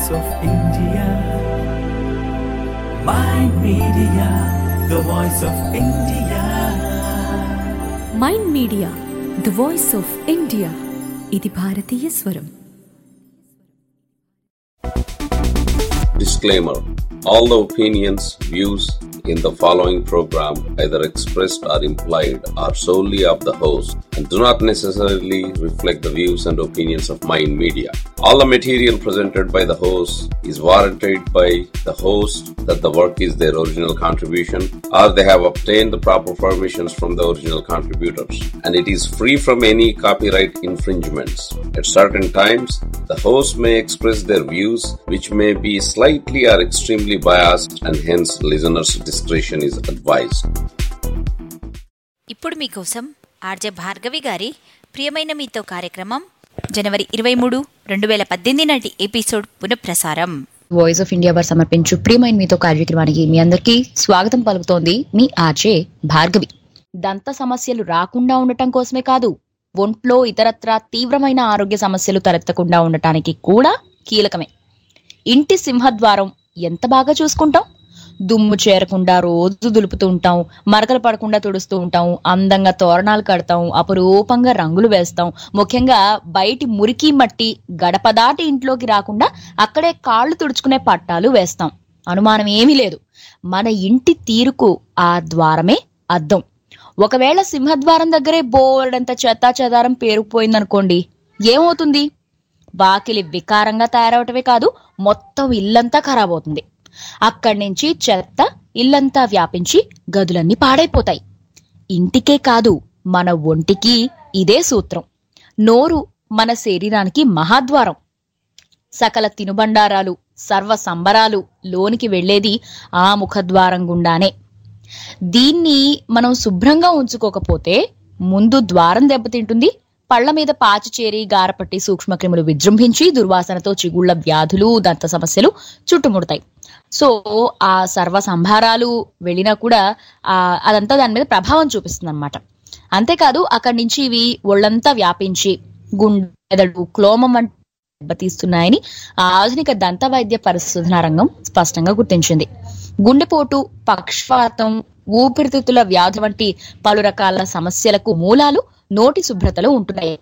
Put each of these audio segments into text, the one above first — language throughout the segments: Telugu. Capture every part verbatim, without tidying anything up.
voice of India. Mind Media, the voice of India. Mind Media, the voice of India. ఇది భారతీయ స్వరం. Disclaimer: all the opinions, views in the following program, either expressed or implied, are solely of the host and do not necessarily reflect the views and opinions of Mind Media. All the material presented by the host is warranted by the host that the work is their original contribution or they have obtained the proper permissions from the original contributors, and it is free from any copyright infringements. At certain times, the host may express their views which may be slightly or extremely biased, and hence listeners' discretion is advised. ఇప్పుడు మీకోసం ఆర్జే భార్గవి గారి ప్రియమైన మీతో కార్యక్రమం జనవరి ఇరవై మూడు రెండు వేల పద్దెనిమిది నాటి ఎపిసోడ్ పునఃప్రసారం. వాయిస్ ఆఫ్ ఇండియా వారు సమర్పించు ప్రియమైన మీతో కార్యక్రమానికి మీ అందరికీ స్వాగతం పలుకుతోంది మీ ఆర్జే భార్గవి. దంత సమస్యలు రాకుండా ఉండటం కోసమే కాదు, ఒంట్లో ఇతరత్రా తీవ్రమైన ఆరోగ్య సమస్యలు తలెత్తకుండా ఉండటానికి కూడా కీలకమే. ఇంటి సింహద్వారం ఎంత బాగా చూసుకుంటాం, దుమ్ము చేరకుండా రోజు దులుపుతూ ఉంటాం, మరకలు పడకుండా తుడుస్తూ ఉంటాం, అందంగా తోరణాలు కడతాం, అపురూపంగా రంగులు వేస్తాం. ముఖ్యంగా బయటి మురికి మట్టి గడప దాటి ఇంట్లోకి రాకుండా అక్కడే కాళ్లు తుడుచుకునే పట్టాలు వేస్తాం. అనుమానం ఏమీ లేదు, మన ఇంటి తీరుకు ఆ ద్వారమే అద్దం. ఒకవేళ సింహద్వారం దగ్గరే బోర్డంత చెత్తా చెదారం పేరుకుపోయిందనుకోండి, ఏమవుతుంది? వాకిలి వికారంగా తయారవటమే కాదు, మొత్తం ఇల్లంతా ఖరాబ్ అవుతుంది. అక్కడి నుంచి చెత్త ఇల్లంతా వ్యాపించి గదులన్నీ పాడైపోతాయి. ఇంటికే కాదు, మన ఒంటికి ఇదే సూత్రం. నోరు మన శరీరానికి మహాద్వారం. సకల తినుబండారాలు, సర్వ సంబరాలు లోనికి వెళ్లేది ఆ ముఖద్వారం గుండానే. దీన్ని మనం శుభ్రంగా ఉంచుకోకపోతే ముందు ద్వారం దెబ్బతింటుంది, పళ్ల మీద పాచి చేరి గారపట్టి సూక్ష్మక్రిములు విజృంభించి దుర్వాసనతో చిగుళ్ల వ్యాధులు, దంత సమస్యలు చుట్టుముడతాయి. సో ఆ సర్వ సంభారాలు వెళ్ళినా కూడా ఆ అదంతా దాని మీద ప్రభావం చూపిస్తుంది అనమాట. అంతేకాదు, అక్కడి నుంచి ఇవి ఒళ్లంతా వ్యాపించి గుండెదడు, క్లోమం వంటి దెబ్బతీస్తున్నాయని ఆధునిక దంత వైద్య పరిశోధన రంగం స్పష్టంగా గుర్తించింది. గుండెపోటు, పక్షవాతం, ఊపిరితిత్తుల వ్యాధి వంటి పలు రకాల సమస్యలకు మూలాలు నోటి శుభ్రతలో ఉంటున్నాయి.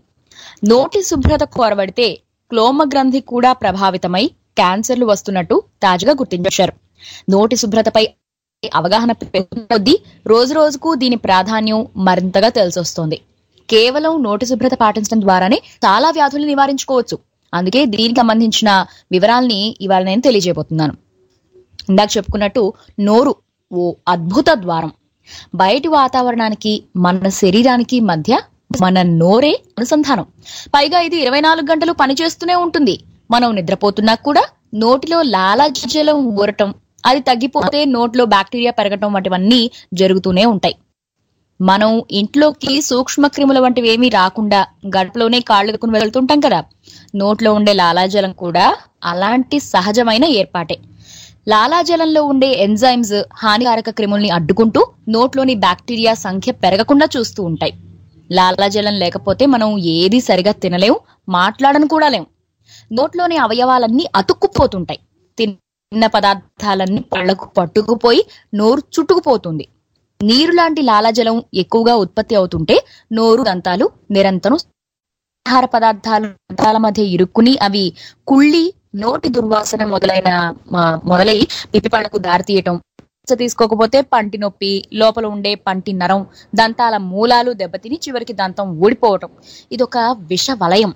నోటి శుభ్రత కొరబడితే క్లోమ గ్రంథి కూడా ప్రభావితమై క్యాన్సర్లు వస్తున్నట్టు తాజాగా గుర్తించారు. నోటి శుభ్రతపై అవగాహన పెరుగుతున్నది రోజు రోజుకు దీని ప్రాధాన్యం మరింతగా తెలిసొస్తోంది. కేవలం నోటి శుభ్రత పాటించడం ద్వారానే చాలా వ్యాధులు నివారించుకోవచ్చు. అందుకే దీనికి సంబంధించిన వివరాల్ని ఇవాళ నేను తెలియజేయబోతున్నాను. ఇందాక చెప్పుకున్నట్టు నోరు ఓ అద్భుత ద్వారం. బయటి వాతావరణానికి మన శరీరానికి మధ్య మన నోరే అనుసంధానం. పైగా ఇది ఇరవై నాలుగు గంటలు పనిచేస్తూనే ఉంటుంది. మనం నిద్రపోతున్నా కూడా నోటిలో లాలాజలం ఊరటం, అది తగ్గిపోతే నోట్లో బ్యాక్టీరియా పెరగటం వంటివన్నీ జరుగుతూనే ఉంటాయి. మనం ఇంట్లోకి సూక్ష్మ క్రిముల వంటివి ఏమీ రాకుండా గడపలోనే కాళ్ళు ఎత్తుకుని వెళ్తుంటాం కదా, నోట్లో ఉండే లాలాజలం కూడా అలాంటి సహజమైన ఏర్పాటే. లాలాజలంలో ఉండే ఎంజైమ్స్ హానికారక క్రిముల్ని అడ్డుకుంటూ నోట్లోని బ్యాక్టీరియా సంఖ్య పెరగకుండా చూస్తూ ఉంటాయి. లాలాజలం లేకపోతే మనం ఏది సరిగా తినలేం, మాట్లాడను కూడా లేం. నోట్లోని అవయవాలన్నీ అతుక్కుపోతుంటాయి. తిన్న పదార్థాలన్నీ పళ్లకు పట్టుకుపోయి నోరు చుట్టుకుపోతుంది. నీరు లాంటి లాలాజలం ఎక్కువగా ఉత్పత్తి అవుతుంటే నోరు, దంతాలు నిరంతరం ఆహార పదార్థాలు దంతాల మధ్య ఇరుక్కుని అవి కుళ్ళి నోటి దుర్వాసన మొదలైన మొదలై పిప్పిపళ్లకు దారితీయటం, తీసుకోకపోతే పంటి నొప్పి, లోపల ఉండే పంటి నరం, దంతాల మూలాలు దెబ్బతిని చివరికి దంతం ఊడిపోవటం, ఇదొక విష వలయం.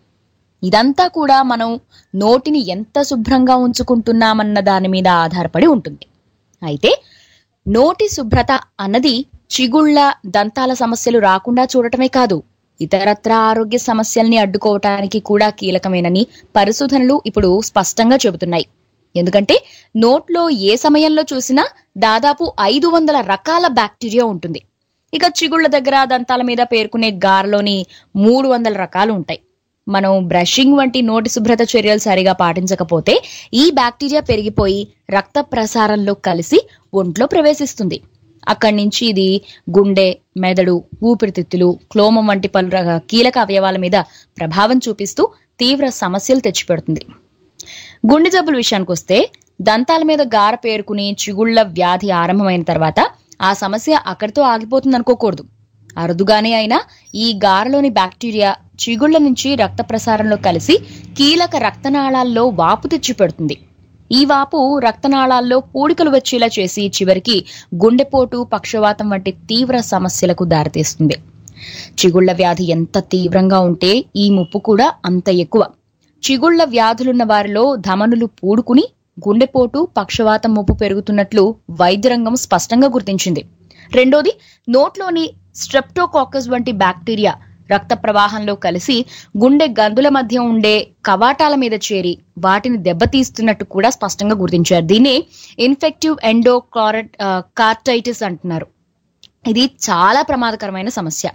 ఇదంతా కూడా మనం నోటిని ఎంత శుభ్రంగా ఉంచుకుంటున్నామన్న దాని మీద ఆధారపడి ఉంటుంది. అయితే నోటి శుభ్రత అన్నది చిగుళ్ల, దంతాల సమస్యలు రాకుండా చూడటమే కాదు, ఇతరత్రా ఆరోగ్య సమస్యల్ని అడ్డుకోవటానికి కూడా కీలకమేనని పరిశోధనలు ఇప్పుడు స్పష్టంగా చెబుతున్నాయి. ఎందుకంటే నోట్లో ఏ సమయంలో చూసినా దాదాపు ఐదు వందల రకాల బ్యాక్టీరియా ఉంటుంది. ఇక చిగుళ్ల దగ్గర, దంతాల మీద పేర్కొనే గారలోని మూడు వందల రకాలు ఉంటాయి. మనం బ్రషింగ్ వంటి నోటి శుభ్రత చర్యలు సరిగా పాటించకపోతే ఈ బ్యాక్టీరియా పెరిగిపోయి రక్త ప్రసారంలో కలిసి ఒంట్లో ప్రవేశిస్తుంది. అక్కడి నుంచి ఇది గుండె, మెదడు, ఊపిరితిత్తులు, క్లోమం వంటి పలు కీలక అవయవాల మీద ప్రభావం చూపిస్తూ తీవ్ర సమస్యలు తెచ్చిపెడుతుంది. గుండె జబ్బుల విషయానికి వస్తే దంతాల మీద గార పేరుకుని చిగుళ్ల వ్యాధి ఆరంభమైన తర్వాత ఆ సమస్య అక్కడితో ఆగిపోతుంది అనుకోకూడదు. అరుదుగానే అయినా ఈ గారలోని బ్యాక్టీరియా చిగుళ్ల నుంచి రక్త ప్రసారంలో కలిసి కీలక రక్తనాళాల్లో వాపు తెచ్చి పెడుతుంది. ఈ వాపు రక్తనాళాల్లో పూడికలు వచ్చేలా చేసి చివరికి గుండెపోటు, పక్షవాతం వంటి తీవ్ర సమస్యలకు దారితీస్తుంది. చిగుళ్ల వ్యాధి ఎంత తీవ్రంగా ఉంటే ఈ ముప్పు కూడా అంత ఎక్కువ. చిగుళ్ల వ్యాధులున్న వారిలో ధమనులు పూడుకుని గుండెపోటు, పక్షవాతం ముప్పు పెరుగుతున్నట్లు వైద్యరంగం స్పష్టంగా గుర్తించింది. రెండోది, నోట్లోని స్ట్రెప్టోకాకస్ వంటి బ్యాక్టీరియా రక్త ప్రవాహంలో కలిసి గుండె గందుల మధ్య ఉండే కవాటాల మీద చేరి వాటిని దెబ్బతీస్తున్నట్టు కూడా స్పష్టంగా గుర్తించారు. దీన్ని ఇన్ఫెక్టివ్ ఎండోకార్డ్ కార్టైటిస్ అంటున్నారు. ఇది చాలా ప్రమాదకరమైన సమస్య.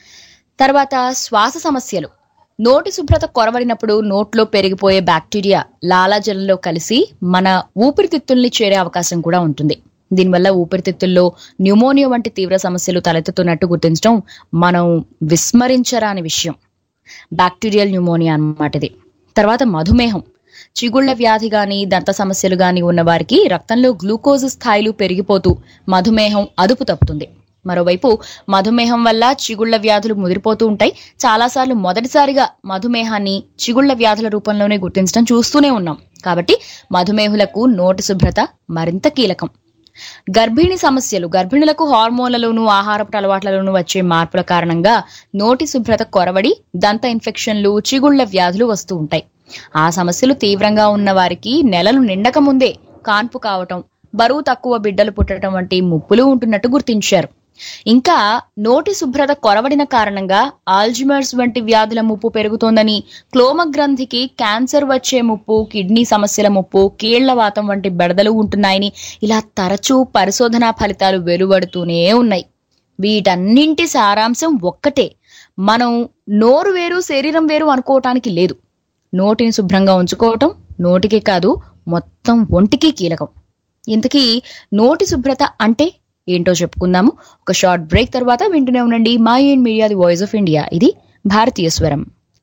తర్వాత శ్వాస సమస్యలు. నోటి శుభ్రత కొరవడినప్పుడు నోట్లో పెరిగిపోయే బ్యాక్టీరియా లాలాజలంలో కలిసి మన ఊపిరితిత్తుల్ని చేరే అవకాశం కూడా ఉంటుంది. దీనివల్ల ఊపిరితిత్తుల్లో న్యూమోనియా వంటి తీవ్ర సమస్యలు తలెత్తుతున్నట్టు గుర్తించడం మనం విస్మరించరాని విషయం. బ్యాక్టీరియల్ న్యూమోనియా అన్నమాట ఇది. తర్వాత మధుమేహం. చిగుళ్ల వ్యాధి గాని దంత సమస్యలు గాని ఉన్న వారికి రక్తంలో గ్లూకోజ్ స్థాయిలు పెరిగిపోతూ మధుమేహం అదుపు తప్పుతుంది. మరోవైపు మధుమేహం వల్ల చిగుళ్ల వ్యాధులు ముదిరిపోతూ ఉంటాయి. చాలాసార్లు మొదటిసారిగా మధుమేహాన్ని చిగుళ్ల వ్యాధుల రూపంలోనే గుర్తించడం చూస్తూనే ఉన్నాం. కాబట్టి మధుమేహులకు నోటి శుభ్రత మరింత కీలకం. గర్భిణీ సమస్యలు. గర్భిణులకు హార్మోన్లలోనూ ఆహారపు అలవాట్లలోనూ వచ్చే మార్పుల కారణంగా నోటి శుభ్రత కొరవడి దంత ఇన్ఫెక్షన్లు, చిగుళ్ల వ్యాధులు వస్తూ ఉంటాయి. ఆ సమస్యలు తీవ్రంగా ఉన్న వారికి నెలలు నిండక ముందే కాన్పు కావటం, బరువు తక్కువ బిడ్డలు పుట్టడం వంటి ముప్పులు ఉంటున్నట్టు గుర్తించారు. ఇంకా నోటి శుభ్రత కొరవడిన కారణంగా ఆల్జిమర్స్ వంటి వ్యాధుల ముప్పు పెరుగుతోందని, క్లోమ గ్రంథికి క్యాన్సర్ వచ్చే ముప్పు, కిడ్నీ సమస్యల ముప్పు, కీళ్లవాతం వంటి బెడదలు ఉంటున్నాయని ఇలా తరచూ పరిశోధనా ఫలితాలు వెలువడుతూనే ఉన్నాయి. వీటన్నింటి సారాంశం ఒక్కటే, మనం నోరు వేరు శరీరం వేరు అనుకోవటానికి లేదు. నోటిని శుభ్రంగా ఉంచుకోవటం నోటికి కాదు మొత్తం ఒంటికి కీలకం. ఇంతకీ నోటి శుభ్రత అంటే ఏంటో చెప్పుకుందాము. ఒక షార్ట్ బ్రేక్ తర్వాత వింటూనే ఉండండి mind media, the voice of India. ఇది భారతీయ స్వరం.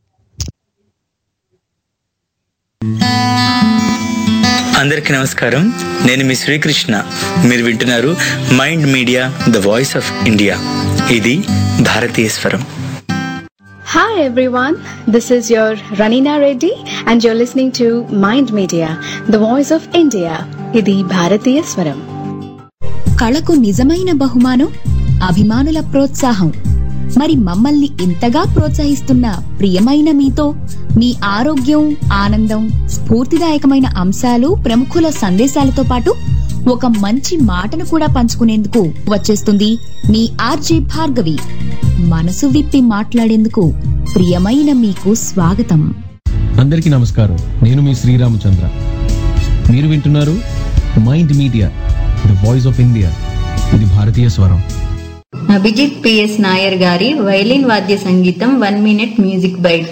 అందరికి నమస్కారం. నేను మీ శ్రీకృష్ణ. మీరు వింటున్నారు Mind Media, the voice of India. ఇది భారతీయ స్వరం. Hi everyone, this is your Ranina Reddy and you're listening to Mind Media, the voice of India. ఇది భారతీయ స్వరం. కళకు నిజమైన బహుమానం అభిమానుల ప్రోత్సాహం. మరి మమ్మల్ని ఇంతగా ప్రోత్సహిస్తున్న ప్రియమైన మీతో మీ ఆరోగ్యం, ఆనందం, స్ఫూర్తిదాయకమైన అంశాలు, ప్రముఖుల సందేశాలతో పాటు ఒక మంచి మాటను కూడా పంచుకునేందుకు వచ్చేస్తుంది మీ ఆర్జే భార్గవి. మనసు విప్పి మాట్లాడేందుకు ప్రియమైన మీకు స్వాగతం. అందరికీ నమస్కారం. నేను మీ శ్రీరామచంద్ర. మీరు వింటున్నారు Mind Media, the voice of India. ఇది భారతీయ స్వరం. అభిజిత్ పిఎస్ నాయర్ గారి వైలిన్ వాద్య సంగీతం one minute music bite.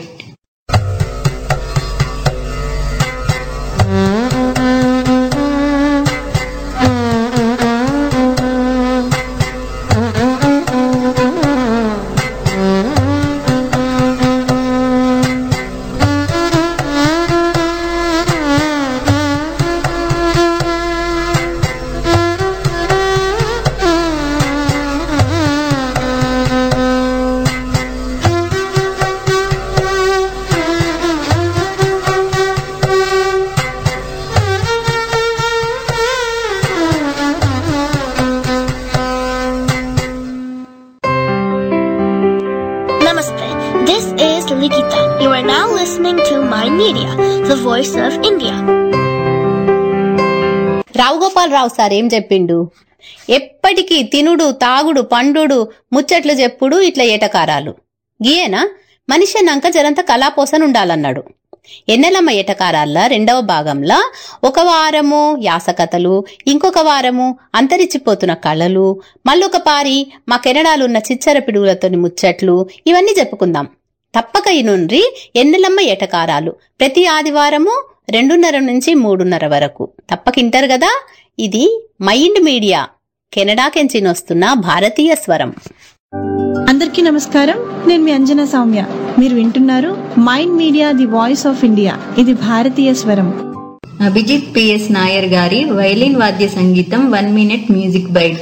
Rao Gopal Rao sir ఏం చెప్పిండు? ఎప్పటికీ తినుడు, తాగుడు, పండుడు, ముచ్చట్లు చెప్పుడు, ఇట్లా ఏటకారాలు. గీయేనా మనిషి అన్నాక జరంత కళాపోసనుండాలన్నాడు. ఎన్నెలమ్మ ఏటకారాల రెండవ భాగంలో ఒక వారము యాసకథలు, ఇంకొక వారము అంతరించిపోతున్న కళలు, మళ్ళొక పారి మా కెనడాలున్న చిచ్చర పిడుగులతోని ముచ్చట్లు, ఇవన్నీ చెప్పుకుందాం. తప్పక ఇనుండ్రి ఎన్నెలమ్మ ఏటకారాలు ప్రతి ఆదివారము రెండున్నర నుంచి మూడున్నర వరకు తప్పకింటారు కదా. ఇది మైండ్ మీడియా, కెనడాకెంచినొస్తున్న భారతీయ స్వరం. అందరికీ నమస్కారం. నేను మీ అంజనా సౌమ్య. మీరు వింటున్నారు Mind Media, the voice of India. ఇది భారతీయ స్వరం. అభిజిత్ పిఎస్ నాయర్ గారి వైలిన్ వాద్య సంగీతం one minute music bite.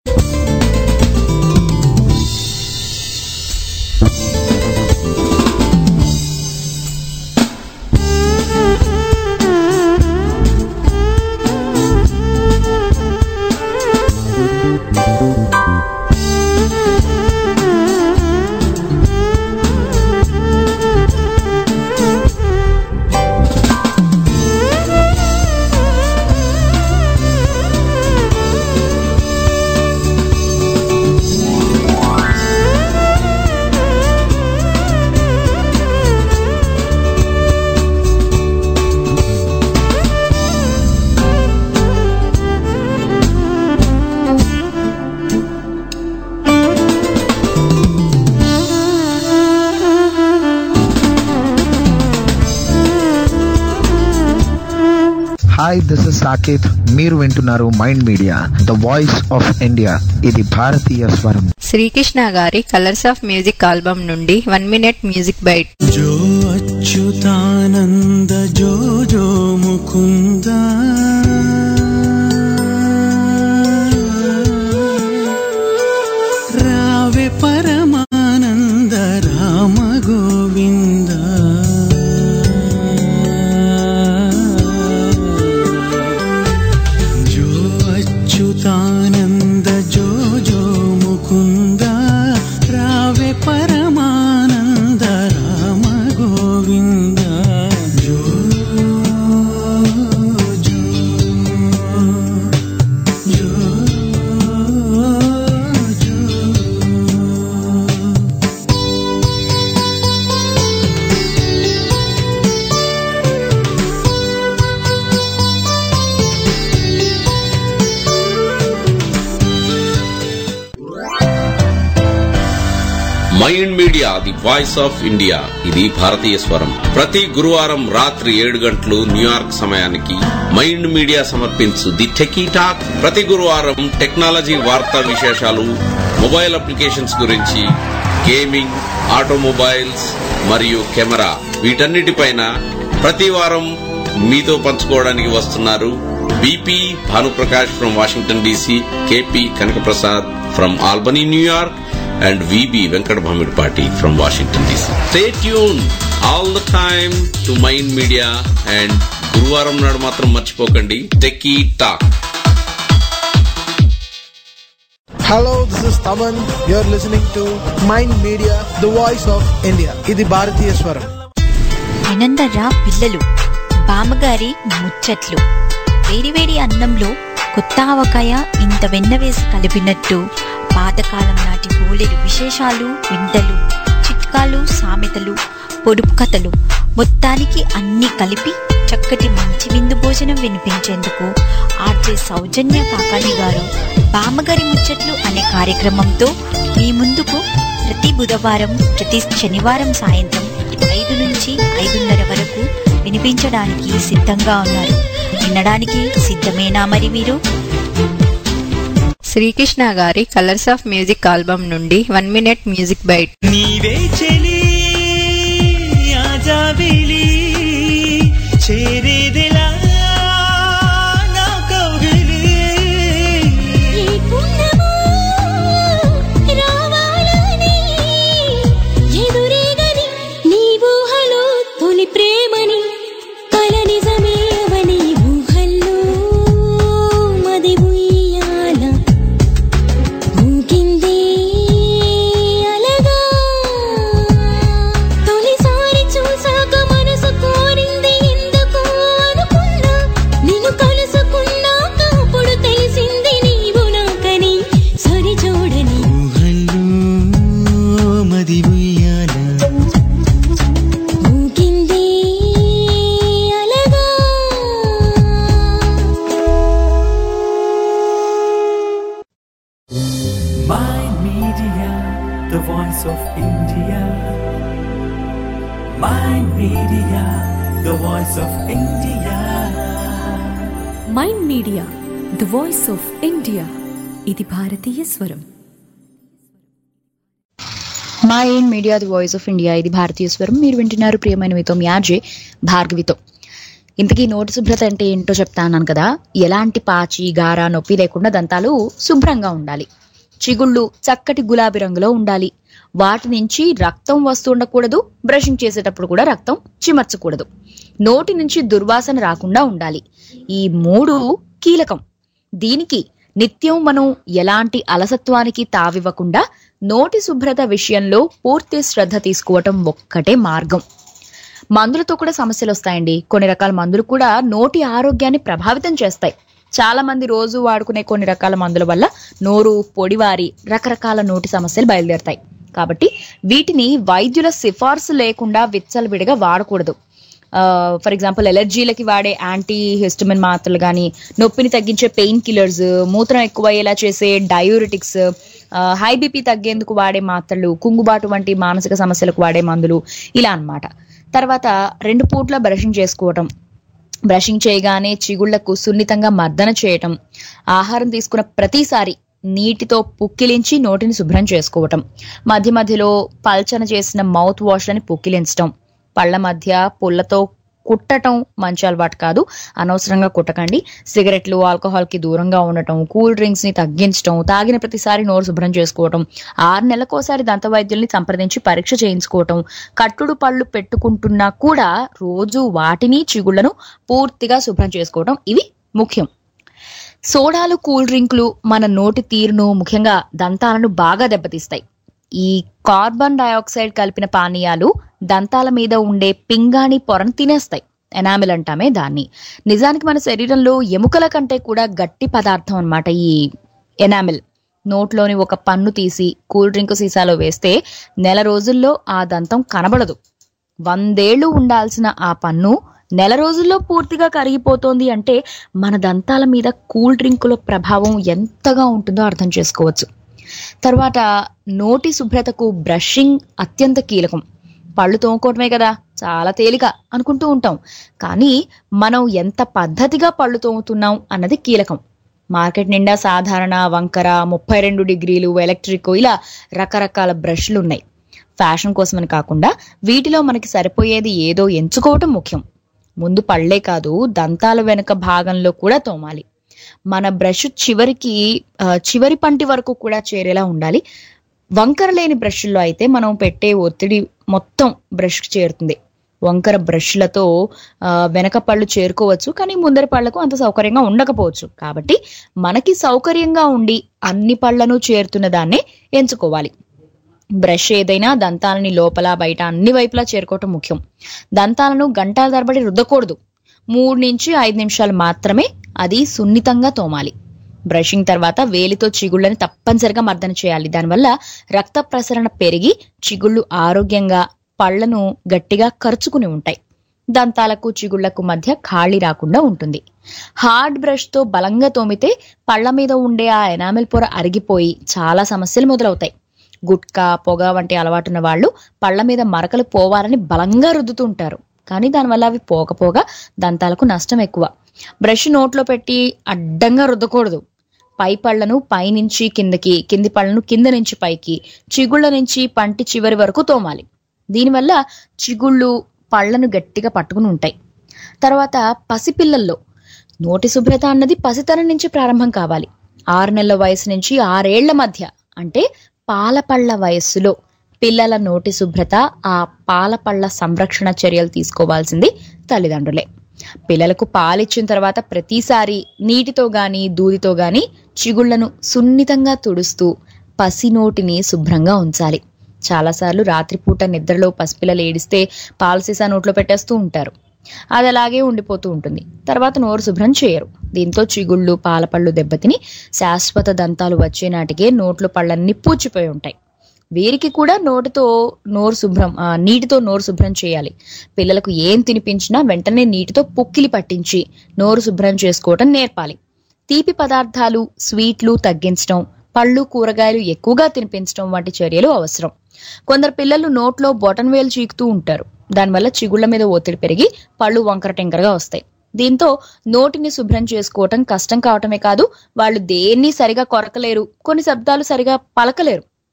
Hi, this is Saketh. మీరు వింటున్నారు Mind Media, the voice of India. ఇది భారతీయ స్వరం. శ్రీకృష్ణ గారి కలర్స్ ఆఫ్ మ్యూజిక్ ఆల్బమ్ నుండి వన్ మినిట్ మ్యూజిక్ బైట్. జో అచ్యుతానంద జో జో ముకుంద రావే పరమానంద రామ గోవింద అచ్యుతానంద జో జో ముకుంద రావే పరమానంద రామ గోవింద జో జో జో జో. Mind Media, the voice of India. ఇది భారతీయ స్వరం. ప్రతి గురువారం రాత్రి ఏడు గంటలు న్యూయార్క్ సమయానికి మైండ్ మీడియా సమర్పించు ది టెకీ టాక్. ప్రతి గురువారం టెక్నాలజీ వార్తా విశేషాలు, మొబైల్ అప్లికేషన్స్ గురించి, గేమింగ్, ఆటోమొబైల్స్ మరియు కెమెరా, వీటన్నిటిపైన ప్రతి వారం మీతో పంచుకోవడానికి వస్తున్నారు B P Bhanuprakash from Washington D C, K P Kanakaprasad from Albany New York, and V B Venkat Bhamirpati from Washington D C. Stay tuned all the time to Mind Media, and గురువారం నాడు మాత్రం మర్చిపోకండి techie talk. Hello, this is Taman. You're listening to Mind Media, the voice of India. ఇది భారతీయ స్వరం. వినందర్రా పిల్లలు, బామ్మగారి ముచ్చట్లు. వేడివేడి అన్నంలో కొత్త ఆవకాయ ఇంత వెన్న వేసి కలిపినట్టు పాతకాలం నాటి బోలెడు విశేషాలు, వింతలు, చిట్కాలు, సామెతలు, పొడుపు కథలు, మొత్తానికి అన్ని కలిపి చక్కటి మంచి విందు భోజనం వినిపించేందుకు ఆర్జే సౌజన్య కాకాణి గారు బామ్మగారి ముచ్చట్లు అనే కార్యక్రమంతో మీ ముందుకు ప్రతి బుధవారం, ప్రతి శనివారం సాయంత్రం ఐదు నుంచి ఐదున్నర వరకు వినిపించడానికి సిద్ధంగా ఉన్నారు. వినడానికి సిద్ధమేనా మరి మీరు? శ్రీకృష్ణ గారి కలర్స్ ఆఫ్ మ్యూజిక్ ఆల్బమ్ నుండి వన్ మినిట్ మ్యూజిక్ బైట్. నీవే చెలి ఆజాబిలి చేరేదిలా నా కౌగిలి రావాలని ఎదురేగని నీవు హలో తొలి ప్రేమని కల నిజమే అవని ఊహల్లో మది ఉయ్యాల ఊగిందే అలగా తొలిసారి చూసాక మనసు కోరింది ఎందుకు అనుకున్నా నిన్ను కలుసుకున్నాక అప్పుడు తెలిసింది నీవు నాకని సరి చూడని ఊహల్లో మది ఉయ్యాల ఊగిందే అలగా. Mind Media, the voice of India. Mind Media, the voice of India. Mind Media, the voice of India. ఇది భారతీయ స్వరం. Mind Media, the voice of India. ఇది భారతీయ స్వరం. మీరు వింటున్నారు ప్రియమైన మీతో మీ ఆర్జే భార్గవితో. ఇంతకీ నోటి శుభ్రత అంటే ఏంటో చెప్తా అన్నాను కదా. ఎలాంటి పాచి గార నొప్పి లేకుండా దంతాలు శుభ్రంగా ఉండాలి. చిగుళ్ళు చక్కటి గులాబీ రంగులో ఉండాలి. వాటి నుంచి రక్తం వస్తూ ఉండకూడదు. బ్రషింగ్ చేసేటప్పుడు కూడా రక్తం చిమర్చకూడదు. నోటి నుంచి దుర్వాసన రాకుండా ఉండాలి. ఈ మూడు కీలకం. దీనికి నిత్యం మనం ఎలాంటి అలసత్వానికి తావివ్వకుండా నోటి శుభ్రత విషయంలో పూర్తి శ్రద్ధ తీసుకోవటం ఒక్కటే మార్గం. మందులతో కూడా సమస్యలు వస్తాయండి. కొన్ని రకాల మందులు కూడా నోటి ఆరోగ్యాన్ని ప్రభావితం చేస్తాయి. చాలా మంది రోజు వాడుకునే కొన్ని రకాల మందుల వల్ల నోరు పొడివారి రకరకాల నోటి సమస్యలు బయలుదేరుతాయి. కాబట్టి వీటిని వైద్యుల సిఫార్సు లేకుండా విచ్చలవిడిగా వాడకూడదు. ఫర్ ఎగ్జాంపుల్ ఎలర్జీలకి వాడే యాంటీ హిస్టమిన్ మాత్రలు కానీ, నొప్పిని తగ్గించే పెయిన్ కిల్లర్స్, మూత్రం ఎక్కువయ్యేలా చేసే డయూరిటిక్స్, హై బీపీ తగ్గేందుకు వాడే మాత్రలు, కుంగుబాటు వంటి మానసిక సమస్యలకు వాడే మందులు, ఇలా అన్నమాట. తర్వాత రెండు పూట్ల బ్రషింగ్ చేసుకోవటం, బ్రషింగ్ చేయగానే చిగుళ్లకు సున్నితంగా మర్దన చేయటం, ఆహారం తీసుకున్న ప్రతిసారి నీటితో పుక్కిలించి నోటిని శుభ్రం చేసుకోవటం, మధ్య మధ్యలో పల్చన చేసిన మౌత్ వాష్ అని పుక్కిలించటం, పళ్ల మధ్య పుల్లతో కుట్టటం మంచి అలవాటు కాదు, అనవసరంగా కుట్టకండి. సిగరెట్లు, ఆల్కహాల్ కి దూరంగా ఉండటం, కూల్ డ్రింక్స్ ని తగ్గించడం, తాగిన ప్రతిసారి నోరు శుభ్రం చేసుకోవటం, ఆరు నెలలకోసారి దంత వైద్యుల్ని సంప్రదించి పరీక్ష చేయించుకోవటం, కట్టుడు పళ్ళు పెట్టుకుంటున్నా కూడా రోజు వాటిని చిగుళ్లను పూర్తిగా శుభ్రం చేసుకోవటం, ఇవి ముఖ్యం. సోడాలు, కూల్ డ్రింకులు మన నోటి తీరును, ముఖ్యంగా దంతాలను బాగా దెబ్బతీస్తాయి. ఈ కార్బన్ డయాక్సైడ్ కలిపిన పానీయాలు దంతాల మీద ఉండే పింగాణి పొరను తినేస్తాయి. ఎనామిల్ అంటామే దాన్ని. నిజానికి మన శరీరంలో ఎముకల కంటే కూడా గట్టి పదార్థం అన్నమాట ఈ ఎనామిల్. నోట్లోని ఒక పన్ను తీసి కూల్ డ్రింక్ సీసాలో వేస్తే నెల రోజుల్లో ఆ దంతం కనబడదు. వందేళ్లు ఉండాల్సిన ఆ పన్ను నెల రోజుల్లో పూర్తిగా కరిగిపోతోంది అంటే మన దంతాల మీద కూల్ డ్రింకుల ప్రభావం ఎంతగా ఉంటుందో అర్థం చేసుకోవచ్చు. తర్వాత నోటి శుభ్రతకు బ్రషింగ్ అత్యంత కీలకం. పళ్ళు తోముకోవటమే కదా, చాలా తేలిక అనుకుంటూ ఉంటాం. కానీ మనం ఎంత పద్ధతిగా పళ్ళు తోముతున్నాం అన్నది కీలకం. మార్కెట్ నిండా సాధారణ, వంకర, ముప్పై రెండు డిగ్రీలు, ఎలక్ట్రిక్, ఇలా రకరకాల బ్రష్లు ఉన్నాయి. ఫ్యాషన్ కోసమని కాకుండా వీటిలో మనకి సరిపోయేది ఏదో ఎంచుకోవటం ముఖ్యం. ముందు పళ్లే కాదు, దంతాల వెనుక భాగంలో కూడా తోమాలి. మన బ్రష్ చివరికి చివరి పంటి వరకు కూడా చేరేలా ఉండాలి. వంకర లేని బ్రష్ల్లో అయితే మనం పెట్టే ఒత్తిడి మొత్తం బ్రష్ చేరుతుంది. వంకర బ్రష్లతో వెనక పళ్ళు చేరుకోవచ్చు, కానీ ముందరి పళ్లకు అంత సౌకర్యంగా ఉండకపోవచ్చు. కాబట్టి మనకి సౌకర్యంగా ఉండి అన్ని పళ్లను చేరుతున్న దాన్నే ఎంచుకోవాలి. బ్రష్ ఏదైనా దంతాలని లోపల బయట అన్ని వైపులా చేరుకోవటం ముఖ్యం. దంతాలను గంటల తరబడి రుద్దకూడదు. మూడు నుంచి ఐదు నిమిషాలు మాత్రమే అది సున్నితంగా తోమాలి. బ్రషింగ్ తర్వాత వేలితో చిగుళ్ళని తప్పనిసరిగా మర్దన చేయాలి. దానివల్ల రక్త ప్రసరణ పెరిగి చిగుళ్ళు ఆరోగ్యంగా, పళ్లను గట్టిగా కరుచుకుని ఉంటాయి. దంతాలకు చిగుళ్లకు మధ్య ఖాళీ రాకుండా ఉంటుంది. హార్డ్ బ్రష్ తో బలంగా తోమితే పళ్ల మీద ఉండే ఆ ఎనామిల్ పొర అరిగిపోయి చాలా సమస్యలు మొదలవుతాయి. గుట్కా, పొగ వంటి అలవాటున్న వాళ్ళు పళ్ల మీద మరకలు పోవాలని బలంగా రుద్దుతుంటారు. కానీ దానివల్ల అవి పోకపోగా దంతాలకు నష్టం ఎక్కువ. బ్రష్ నోట్లో పెట్టి అడ్డంగా రుద్దకూడదు. పై పళ్లను పైనుంచి కిందకి, కింది పళ్లను కింద నుంచి పైకి, చిగుళ్ల నుంచి పంటి చివరి వరకు తోమాలి. దీనివల్ల చిగుళ్ళు పళ్లను గట్టిగా పట్టుకుని ఉంటాయి. తర్వాత పసిపిల్లల్లో నోటి శుభ్రత అన్నది పసితనం నుంచి ప్రారంభం కావాలి. ఆరు నెలల వయసు నుంచి ఆరేళ్ల మధ్య, అంటే పాలపళ్ల వయస్సులో పిల్లల నోటి శుభ్రత, ఆ పాలపళ్ల సంరక్షణ చర్యలు తీసుకోవాల్సింది తల్లిదండ్రులే. పిల్లలకు పాలిచ్చిన తర్వాత ప్రతిసారి నీటితో గాని దూదితో గాని చిగుళ్లను సున్నితంగా తుడుస్తూ పసి నోటిని శుభ్రంగా ఉంచాలి. చాలాసార్లు రాత్రిపూట నిద్రలో పసిపిల్లలు ఏడిస్తే పాల సీసా నోట్లో పెట్టేస్తూ ఉంటారు. అది అలాగే ఉండిపోతూ ఉంటుంది. తర్వాత నోరు శుభ్రం చేయరు. దీంతో చిగుళ్ళు, పాలపళ్ళు దెబ్బతిని శాశ్వత దంతాలు వచ్చే నాటికే నోట్లో పళ్ళన్నీ పూచిపోయి ఉంటాయి. వీరికి కూడా నోటితో నోరు శుభ్రం నీటితో నోరు శుభ్రం చేయాలి. పిల్లలకు ఏం తినిపించినా వెంటనే నీటితో పుక్కిలి పట్టించి నోరు శుభ్రం చేసుకోవటం నేర్పాలి. తీపి పదార్థాలు, స్వీట్లు తగ్గించడం, పళ్ళు, కూరగాయలు ఎక్కువగా తినిపించడం వంటి చర్యలు అవసరం. కొందరు పిల్లలు నోట్లో బొటన్ వేలు చీకుతూ ఉంటారు. దానివల్ల చిగుళ్ల మీద ఒత్తిడి పెరిగి పళ్ళు వంకర టెంకరగా వస్తాయి. దీంతో నోటిని శుభ్రం చేసుకోవటం కష్టం కావటమే కాదు, వాళ్ళు దేన్ని సరిగా కొరకలేరు, కొన్ని శబ్దాలు సరిగా పలకలేరు.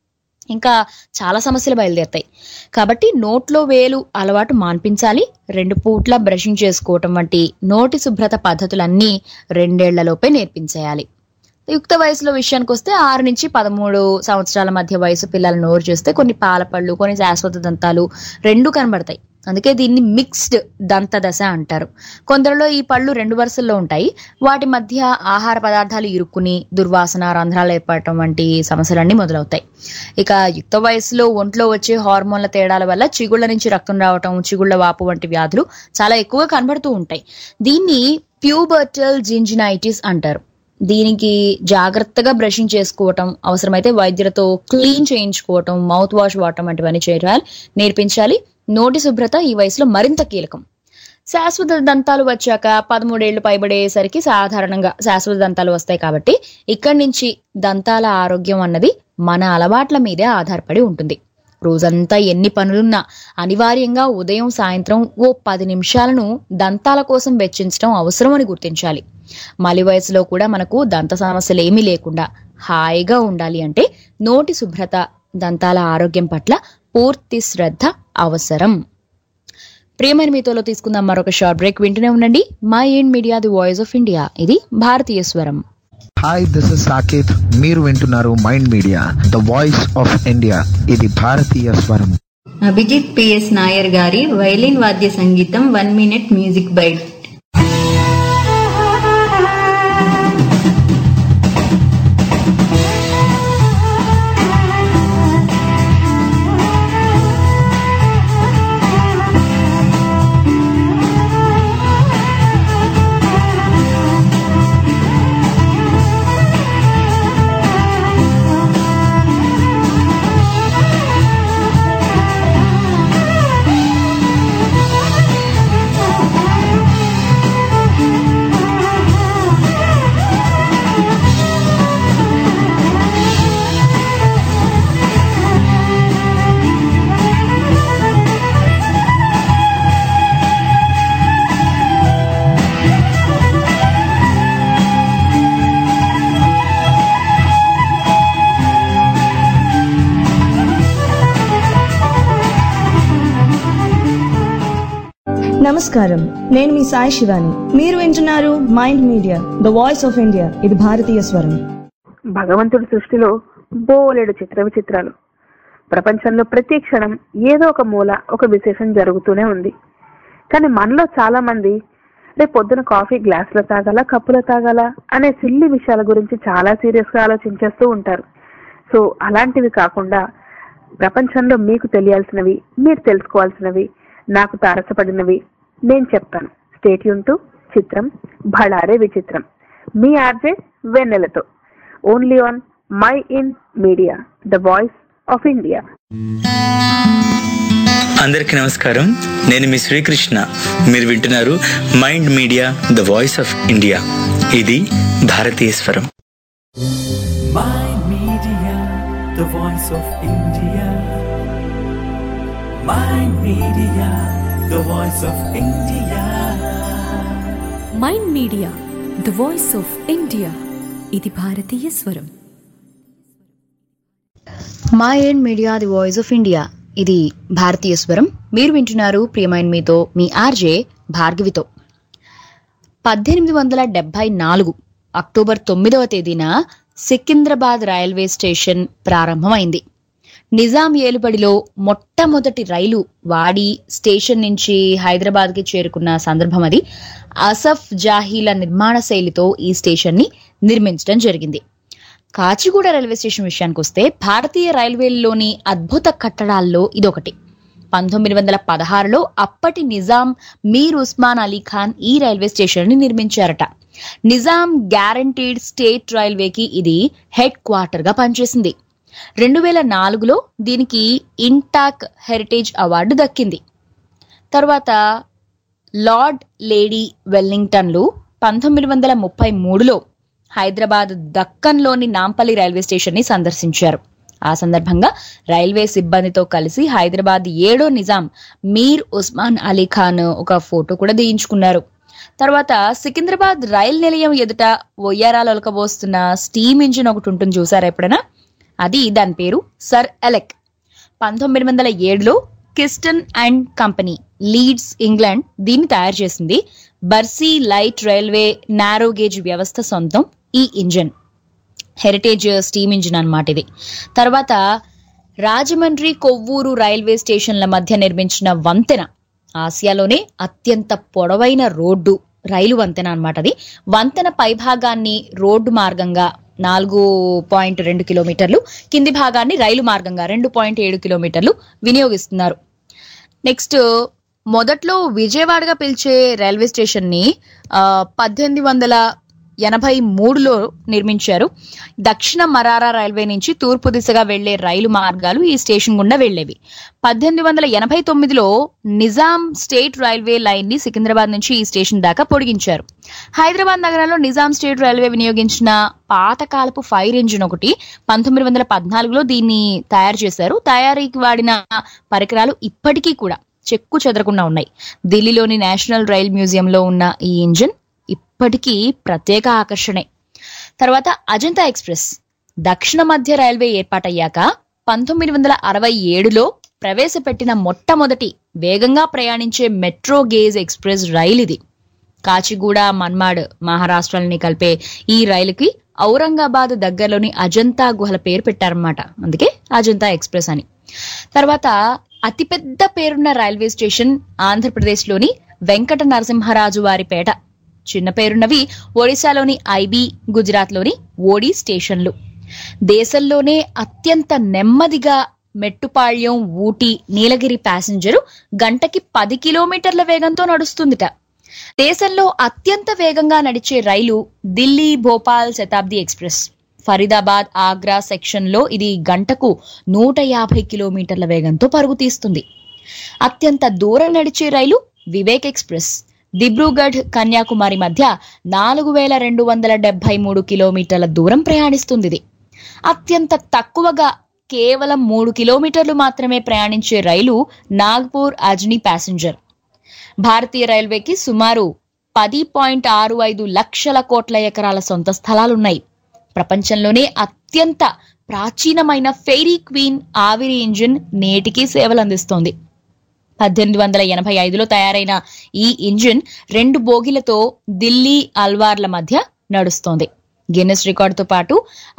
ఇంకా చాలా సమస్యలు బయలుదేరుతాయి. కాబట్టి నోట్లో వేలు అలవాటు మాన్పించాలి. రెండు పూట్ల బ్రషింగ్ చేసుకోవటం వంటి నోటి శుభ్రత పద్ధతులన్నీ రెండేళ్లలోపే నేర్పించేయాలి. యుక్త వయసులో విషయానికి వస్తే ఆరు నుంచి పదమూడు సంవత్సరాల మధ్య వయసు పిల్లలు నోరు చేస్తే కొన్ని పాలపళ్ళు, కొన్ని శాశ్వత దంతాలు రెండు కనబడతాయి. అందుకే దీన్ని మిక్స్డ్ దంత దశ అంటారు. కొందరిలో ఈ పళ్ళు రెండు వరుసల్లో ఉంటాయి. వాటి మధ్య ఆహార పదార్థాలు ఇరుక్కుని దుర్వాసన, రంధ్రాలు ఏర్పడటం వంటి సమస్యలన్నీ మొదలవుతాయి. ఇక యుక్త వయసులో ఒంట్లో వచ్చే హార్మోన్ల తేడాల వల్ల చిగుళ్ల నుంచి రక్తం రావటం, చిగుళ్ల వాపు వంటి వ్యాధులు చాలా ఎక్కువగా కనబడుతూ ఉంటాయి. దీన్ని ప్యూబర్టల్ జింజినైటిస్ అంటారు. దీనికి జాగ్రత్తగా బ్రషింగ్ చేసుకోవటం, అవసరమైతే వైద్యులతో క్లీన్ చేయించుకోవటం, మౌత్ వాష్ వాడటం వంటివన్నీ చేయాలి, నేర్పించాలి. నోటి శుభ్రత ఈ వయసులో మరింత కీలకం. శాశ్వత దంతాలు వచ్చాక పదమూడేళ్లు పైబడేసరికి సాధారణంగా శాశ్వత దంతాలు వస్తాయి. కాబట్టి ఇక్కడి నుంచి దంతాల ఆరోగ్యం అన్నది మన అలవాట్ల మీదే ఆధారపడి ఉంటుంది. రోజంతా ఎన్ని పనులున్నా అనివార్యంగా ఉదయం సాయంత్రం ఓ పది నిమిషాలను దంతాల కోసం వెచ్చించడం అవసరమని గుర్తించాలి. మలి వయసులో కూడా మనకు దంత సమస్యలు ఏమీ లేకుండా హాయిగా ఉండాలి అంటే నోటి శుభ్రత, దంతాల ఆరోగ్యం పట్ల పూర్తి శ్రద్ధ అవసరం. ప్రియమైన మీతోలో తీసుకుందాం మరొక షార్ట్ బ్రేక్. వింటూనే ఉండండి mind media, the voice of India. ఇది భారతీయ స్వరం. Hi, this is Saketh. మీరు వింటున్నారు Mind Media, the voice of India. ఇది భారతీయ స్వరం. అభిజిత్ పిఎస్ నాయర్ గారి వైలిన్ వాద్య సంగీతం వన్ మినిట్ మ్యూజిక్ బైట్. నమస్కారం, నేను మీ సాయి శివాని. మీరు వింటున్నారు Mind Media, the voice of India. ఇది భారతీయ స్వరం. భగవంతుడి సృష్టిలో బోలెడు చిత్ర విచిత్రాలు. ప్రపంచంలో ప్రతి క్షణం ఏదో ఒక మూల ఒక విశేషం జరుగుతూనే ఉంది. కానీ మనలో చాలా మంది రేపు పొద్దున కాఫీ గ్లాసులో తాగాల, కప్పులో తాగాల అనే సిల్లి విషయాల గురించి చాలా సీరియస్ గా ఆలోచించేస్తూ ఉంటారు. సో అలాంటివి కాకుండా ప్రపంచంలో మీకు తెలియాల్సినవి, మీరు తెలుసుకోవాల్సినవి, నాకు తారసపడినవి నేను చెప్తాను. స్టే ట్యూన్ టు చిత్రం భళారే విచిత్రం, మీ ఆర్జే వెన్నెలతో, only on mind media, the voice of India. అందరికీ నమస్కారం, నేను మీ శ్రీకృష్ణ. మీరు వింటున్నారు Mind Media, the voice of India. ఇది భారతీయ స్వరం. Mind Media, the voice of India. Mind Media, the voice of India. Mind Media, the voice of India. ఇది భారతీయ స్వరం. Mind Media, the voice of India. ఇది భారతీయ స్వరం. మీరు వింటున్నారు ప్రియమైన మీతో మీ ఆర్జే భార్గవితో. పద్దెనిమిది వందల డెబ్బై నాలుగు అక్టోబర్ తొమ్మిదవ తేదీన సికింద్రాబాద్ రైల్వే స్టేషన్ ప్రారంభమైంది. నిజాం ఏలుబడిలో మొట్టమొదటి రైలు వాడి స్టేషన్ నుంచి హైదరాబాద్ కి చేరుకున్న సందర్భం అది. అసఫ్ జాహీల నిర్మాణ శైలితో ఈ స్టేషన్ ని నిర్మించడం జరిగింది. కాచిగూడ రైల్వే స్టేషన్ విషయానికి వస్తే భారతీయ రైల్వేల్లోని అద్భుత కట్టడాల్లో ఇదొకటి. పంతొమ్మిది వందల పదహారులో అప్పటి నిజాం మీర్ ఉస్మాన్ అలీ ఖాన్ ఈ రైల్వే స్టేషన్ ని నిర్మించారట. నిజాం గ్యారంటీడ్ స్టేట్ రైల్వేకి ఇది హెడ్ క్వార్టర్ గా పనిచేసింది. రెండు వేల నాలుగులో దీనికి ఇంటాక్ హెరిటేజ్ అవార్డు దక్కింది. తర్వాత లార్డ్ లేడీ వెల్లింగ్టన్లు పంతొమ్మిది వందల ముప్పై మూడులో హైదరాబాద్ దక్కన్లోని నాంపల్లి రైల్వే స్టేషన్ ని సందర్శించారు. ఆ సందర్భంగా రైల్వే సిబ్బందితో కలిసి హైదరాబాద్ ఏడో నిజాం మీర్ ఉస్మాన్ అలీ ఖాన్ ఒక ఫోటో కూడా దియించుకున్నారు. తర్వాత సికింద్రాబాద్ రైల్ నిలయం ఎదుట ఒయ్యారాలు ఒలకబోస్తున్న స్టీమ్ ఇంజిన్ ఒకటి ఉంటుంది, చూసారా ఎప్పుడైనా? అది దాని పేరు సర్ ఎలెక్. పంతొమ్మిది వందల ఏడులో Kitson and company, Leeds, England దీన్ని తయారు చేసింది. Barsi light railway narrow gauge వ్యవస్థ సొంతం ఈ ఇంజిన్. హెరిటేజ్ స్టీమ్ ఇంజిన్ అన్నమాట ఇది. తర్వాత రాజమండ్రి కొవ్వూరు రైల్వే స్టేషన్ల మధ్య నిర్మించిన వంతెన, ఆసియాలోనే అత్యంత పొడవైన రోడ్డు రైలు వంతెన అన్నమాట అది. వంతెన పైభాగాన్ని రోడ్డు మార్గంగా నాలుగు పాయింట్ రెండు కిలోమీటర్లు, కింది భాగాన్ని రైలు మార్గంగా రెండు పాయింట్ ఏడు కిలోమీటర్లు వినియోగిస్తున్నారు. నెక్స్ట్, మొదట్లో విజయవాడగా పిలిచే రైల్వే స్టేషన్ ని పద్దెనిమిది వందల ఎనభై మూడులో నిర్మించారు. దక్షిణ మరారా రైల్వే నుంచి తూర్పు దిశగా వెళ్లే రైలు మార్గాలు ఈ స్టేషన్ గుండా వెళ్లేవి. పద్దెనిమిది వందల ఎనభై తొమ్మిదిలో నిజాం స్టేట్ రైల్వే లైన్ ని సికింద్రాబాద్ నుంచి ఈ స్టేషన్ దాకా పొడిగించారు. హైదరాబాద్ నగరంలో నిజాం స్టేట్ రైల్వే వినియోగించిన పాతకాలపు ఫైర్ ఇంజిన్ ఒకటి పంతొమ్మిది వందల పద్నాలుగులో దీన్ని తయారు చేశారు. తయారీకి వాడిన పరికరాలు ఇప్పటికీ కూడా చెక్కు చెదరకుండా ఉన్నాయి. ఢిల్లీలోని నేషనల్ రైల్ మ్యూజియంలో ఉన్న ఈ ఇంజిన్ ఇప్పటికీ ప్రత్యేక ఆకర్షణే. తర్వాత అజంతా ఎక్స్ప్రెస్. దక్షిణ మధ్య రైల్వే ఏర్పాటయ్యాక పంతొమ్మిది వందల అరవై ఏడులో ప్రవేశపెట్టిన మొట్టమొదటి వేగంగా ప్రయాణించే మెట్రో గేజ్ ఎక్స్ప్రెస్ రైలు ఇది. కాచిగూడ, మన్మాడ్ మహారాష్ట్రల్ని కలిపే ఈ రైలుకి ఔరంగాబాద్ దగ్గరలోని అజంతా గుహల పేరు పెట్టారన్నమాట. అందుకే అజంతా ఎక్స్ప్రెస్ అని. తర్వాత అతిపెద్ద పేరున్న రైల్వే స్టేషన్ ఆంధ్రప్రదేశ్లోని వెంకట నరసింహరాజు వారి పేట. చిన్న పేరున్నవి ఒడిశాలోని ఐబీ, గుజరాత్లోని ఓడి స్టేషన్లు. దేశంలోనే అత్యంత నెమ్మదిగా మెట్టుపాళ్యం, ఊటీ, నీలగిరి ప్యాసింజరు గంటకి పది కిలోమీటర్ల వేగంతో నడుస్తుందిట. దేశంలో అత్యంత వేగంగా నడిచే రైలు ఢిల్లీ భోపాల్ శతాబ్ది ఎక్స్ప్రెస్. ఫరీదాబాద్, ఆగ్రా సెక్షన్ లో ఇది గంటకు నూట యాభై కిలోమీటర్ల వేగంతో పరుగు తీస్తుంది. అత్యంత దూరం నడిచే రైలు వివేక్ ఎక్స్ప్రెస్. దిబ్రూగఢ్, కన్యాకుమారి మధ్య నాలుగు వేల రెండు వందల డెబ్బై మూడు కిలోమీటర్ల దూరం ప్రయాణిస్తుంది. అత్యంత తక్కువగా కేవలం మూడు కిలోమీటర్లు మాత్రమే ప్రయాణించే రైలు నాగ్పూర్ అజ్ని ప్యాసింజర్. భారతీయ రైల్వేకి సుమారు పది పాయింట్ ఆరు ఐదు లక్షల కోట్ల ఎకరాల సొంత స్థలాలున్నాయి. ప్రపంచంలోనే అత్యంత ప్రాచీనమైన ఫెయిరీ క్వీన్ ఆవిరి ఇంజిన్ నేటికి సేవలందిస్తోంది. పద్దెనిమిది వందల ఎనభై ఐదులో తయారైన ఈ ఇంజిన్ రెండు బోగిలతో ఢిల్లీ, అల్వార్ల మధ్య నడుస్తోంది. గిన్నెస్ రికార్డుతో పాటు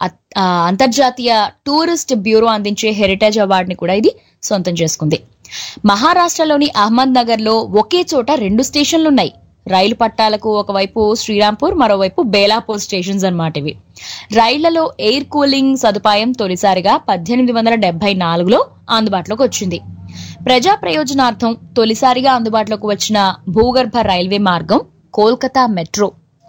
అంతర్జాతీయ టూరిస్ట్ బ్యూరో అందించే హెరిటేజ్ అవార్డుని కూడా ఇది సొంతం చేసుకుంది. మహారాష్ట్రలోని అహ్మద్ నగర్ లో ఒకే చోట రెండు స్టేషన్లున్నాయి. రైలు పట్టాలకు ఒకవైపు శ్రీరాంపూర్, మరోవైపు బేలాపూర్ స్టేషన్స్ అన్నమాట ఇవి. రైళ్లలో ఎయిర్ కూలింగ్ సదుపాయం తొలిసారిగా పద్దెనిమిది వందల డెబ్బై నాలుగులో అందుబాటులోకి వచ్చింది. ప్రజా ప్రయోజనార్థం తొలిసారిగా అందుబాటులోకి వచ్చిన భూగర్భ రైల్వే మార్గం కోల్కతా మెట్రో.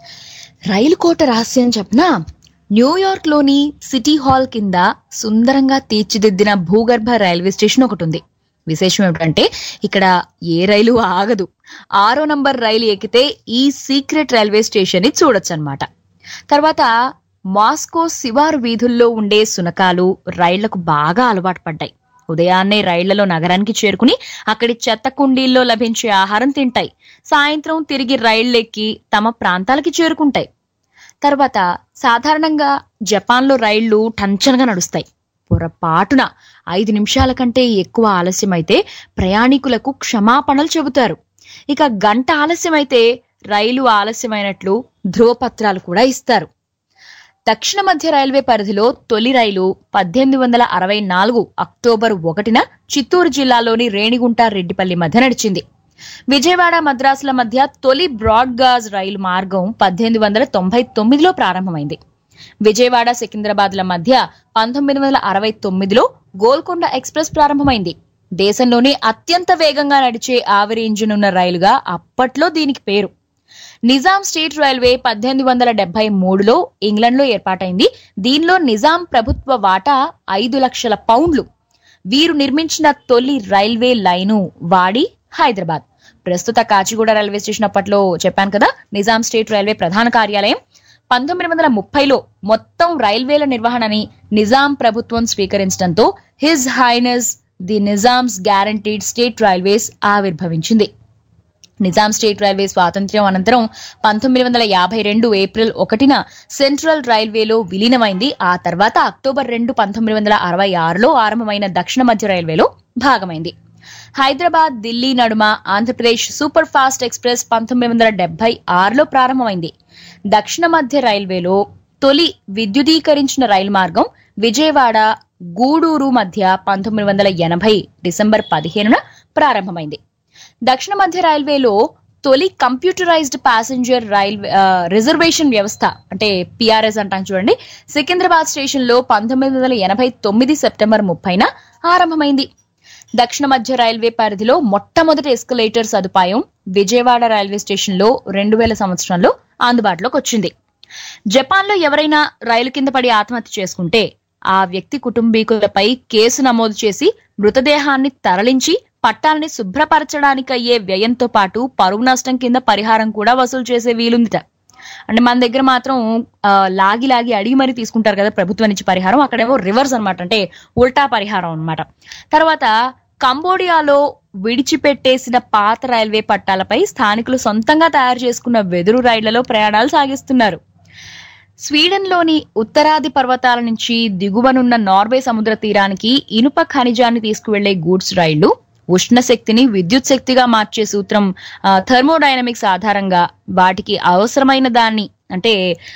రైలు కోట రహస్యం చెప్పిన న్యూయార్క్ లోని సిటీ హాల్ కింద సుందరంగా తీర్చిదిద్దిన భూగర్భ రైల్వే స్టేషన్ ఒకటి ఉంది. విశేషం ఏమిటంటే ఇక్కడ ఏ రైలు ఆగదు. ఆరో నంబర్ రైలు ఎక్కితే ఈ సీక్రెట్ రైల్వే స్టేషన్ ని చూడొచ్చు అన్నమాట. తర్వాత మాస్కో శివారు వీధుల్లో ఉండే సునకాలు రైళ్లకు బాగా అలవాటు పడ్డాయి. ఉదయాన్నే రైళ్లలో నగరానికి చేరుకుని అక్కడి చెత్త కుండీల్లో లభించే ఆహారం తింటాయి. సాయంత్రం తిరిగి రైళ్లెక్కి తమ ప్రాంతాలకి చేరుకుంటాయి. తర్వాత సాధారణంగా జపాన్లో రైళ్లు టంచనగా నడుస్తాయి. పొరపాటున ఐదు నిమిషాల కంటే ఎక్కువ ఆలస్యమైతే ప్రయాణికులకు క్షమాపణలు చెబుతారు. ఇక గంట ఆలస్యమైతే రైలు ఆలస్యమైనట్లు ధ్రువపత్రాలు కూడా ఇస్తారు. దక్షిణ మధ్య రైల్వే పరిధిలో తొలి రైలు పద్దెనిమిది వందల అరవై నాలుగు అక్టోబర్ ఒకటిన చిత్తూరు జిల్లాలోని రేణిగుంట, రెడ్డిపల్లి మధ్య నడిచింది. విజయవాడ, మద్రాసుల మధ్య తొలి బ్రాడ్గాజ్ రైలు మార్గం పద్దెనిమిది వందల తొంభై తొమ్మిదిలో ప్రారంభమైంది. విజయవాడ, సికింద్రాబాద్ల మధ్య పంతొమ్మిది వందల అరవై తొమ్మిదిలో గోల్కొండ ఎక్స్ప్రెస్ ప్రారంభమైంది. దేశంలోనే అత్యంత వేగంగా నడిచే ఆవిరి ఇంజిన్ ఉన్న రైలుగా అప్పట్లో దీనికి పేరు. నిజాం స్టేట్ రైల్వే పద్దెనిమిది వందల డెబ్బై మూడులో ఇంగ్లాండ్ లో ఏర్పాటైంది. దీనిలో నిజాం ప్రభుత్వ వాటా ఐదు లక్షల పౌండ్లు. వీరు నిర్మించిన తొలి రైల్వే లైను వాడి, హైదరాబాద్. ప్రస్తుత కాచిగూడ రైల్వే స్టేషన్ అప్పట్లో చెప్పాను కదా నిజాం స్టేట్ రైల్వే ప్రధాన కార్యాలయం. పంతొమ్మిది వందల ముప్పైలో మొత్తం రైల్వేల నిర్వహణని నిజాం ప్రభుత్వం స్వీకరించడంతో his highness the Nizam's guaranteed state railways ఆవిర్భవించింది. నిజాం స్టేట్ రైల్వే స్వాతంత్ర్యం అనంతరం పంతొమ్మిది వందల యాభై రెండు ఏప్రిల్ ఒకటిన సెంట్రల్ రైల్వేలో విలీనమైంది. ఆ తర్వాత అక్టోబర్ రెండు పంతొమ్మిది వందల అరవై ఆరులో ఆరంభమైన దక్షిణ మధ్య రైల్వేలో భాగమైంది. హైదరాబాద్ ఢిల్లీ నడుమ ఆంధ్రప్రదేశ్ సూపర్ ఫాస్ట్ ఎక్స్ప్రెస్ పంతొమ్మిది వందల డెబ్బై ఆరులో ప్రారంభమైంది. దక్షిణ మధ్య రైల్వేలో తొలి విద్యుదీకరించిన రైలు మార్గం విజయవాడ గూడూరు మధ్య పంతొమ్మిది వందల ఎనభై డిసెంబర్ పదిహేనున ప్రారంభమైంది. దక్షిణ మధ్య రైల్వేలో తొలి కంప్యూటరైజ్డ్ ప్యాసింజర్ రైల్వే రిజర్వేషన్ వ్యవస్థ అంటే పిఆర్ఎస్ అంటాం చూడండి, సికింద్రాబాద్ స్టేషన్ లో పంతొమ్మిది వందల ఎనభై తొమ్మిది సెప్టెంబర్ ముప్పైన ఆరంభమైంది. దక్షిణ మధ్య రైల్వే పరిధిలో మొట్టమొదటి ఎస్కలేటర్ సదుపాయం విజయవాడ రైల్వే స్టేషన్ లో రెండు వేల సంవత్సరంలో అందుబాటులోకి వచ్చింది. జపాన్ లో ఎవరైనా రైలు కింద పడి ఆత్మహత్య చేసుకుంటే ఆ వ్యక్తి కుటుంబీకులపై కేసు నమోదు చేసి మృతదేహాన్ని తరలించి పట్టాలని శుభ్రపరచడానికి అయ్యే వ్యయంతో పాటు పరువు నష్టం కింద పరిహారం కూడా వసూలు చేసే వీలుందిట. అంటే మన దగ్గర మాత్రం లాగి లాగి అడిగి మరీ తీసుకుంటారు కదా ప్రభుత్వం నుంచి పరిహారం, అక్కడేమో రివర్స్ అనమాట, అంటే ఉల్టా పరిహారం అనమాట. తర్వాత కంబోడియాలో విడిచిపెట్టేసిన పాత రైల్వే పట్టాలపై స్థానికులు సొంతంగా తయారు చేసుకున్న వెదురు రైళ్లలో ప్రయాణాలు సాగిస్తున్నారు. స్వీడన్ లోని ఉత్తరాది పర్వతాల నుంచి దిగువనున్న నార్వే సముద్ర తీరానికి ఇనుప ఖనిజాన్ని తీసుకువెళ్లే గూడ్స్ రైళ్లు ఉష్ణ శక్తిని విద్యుత్ శక్తిగా మార్చే సూత్రం థర్మోడైనమిక్స్ ఆధారంగా వాటికి అవసరమైన దాన్ని అంటే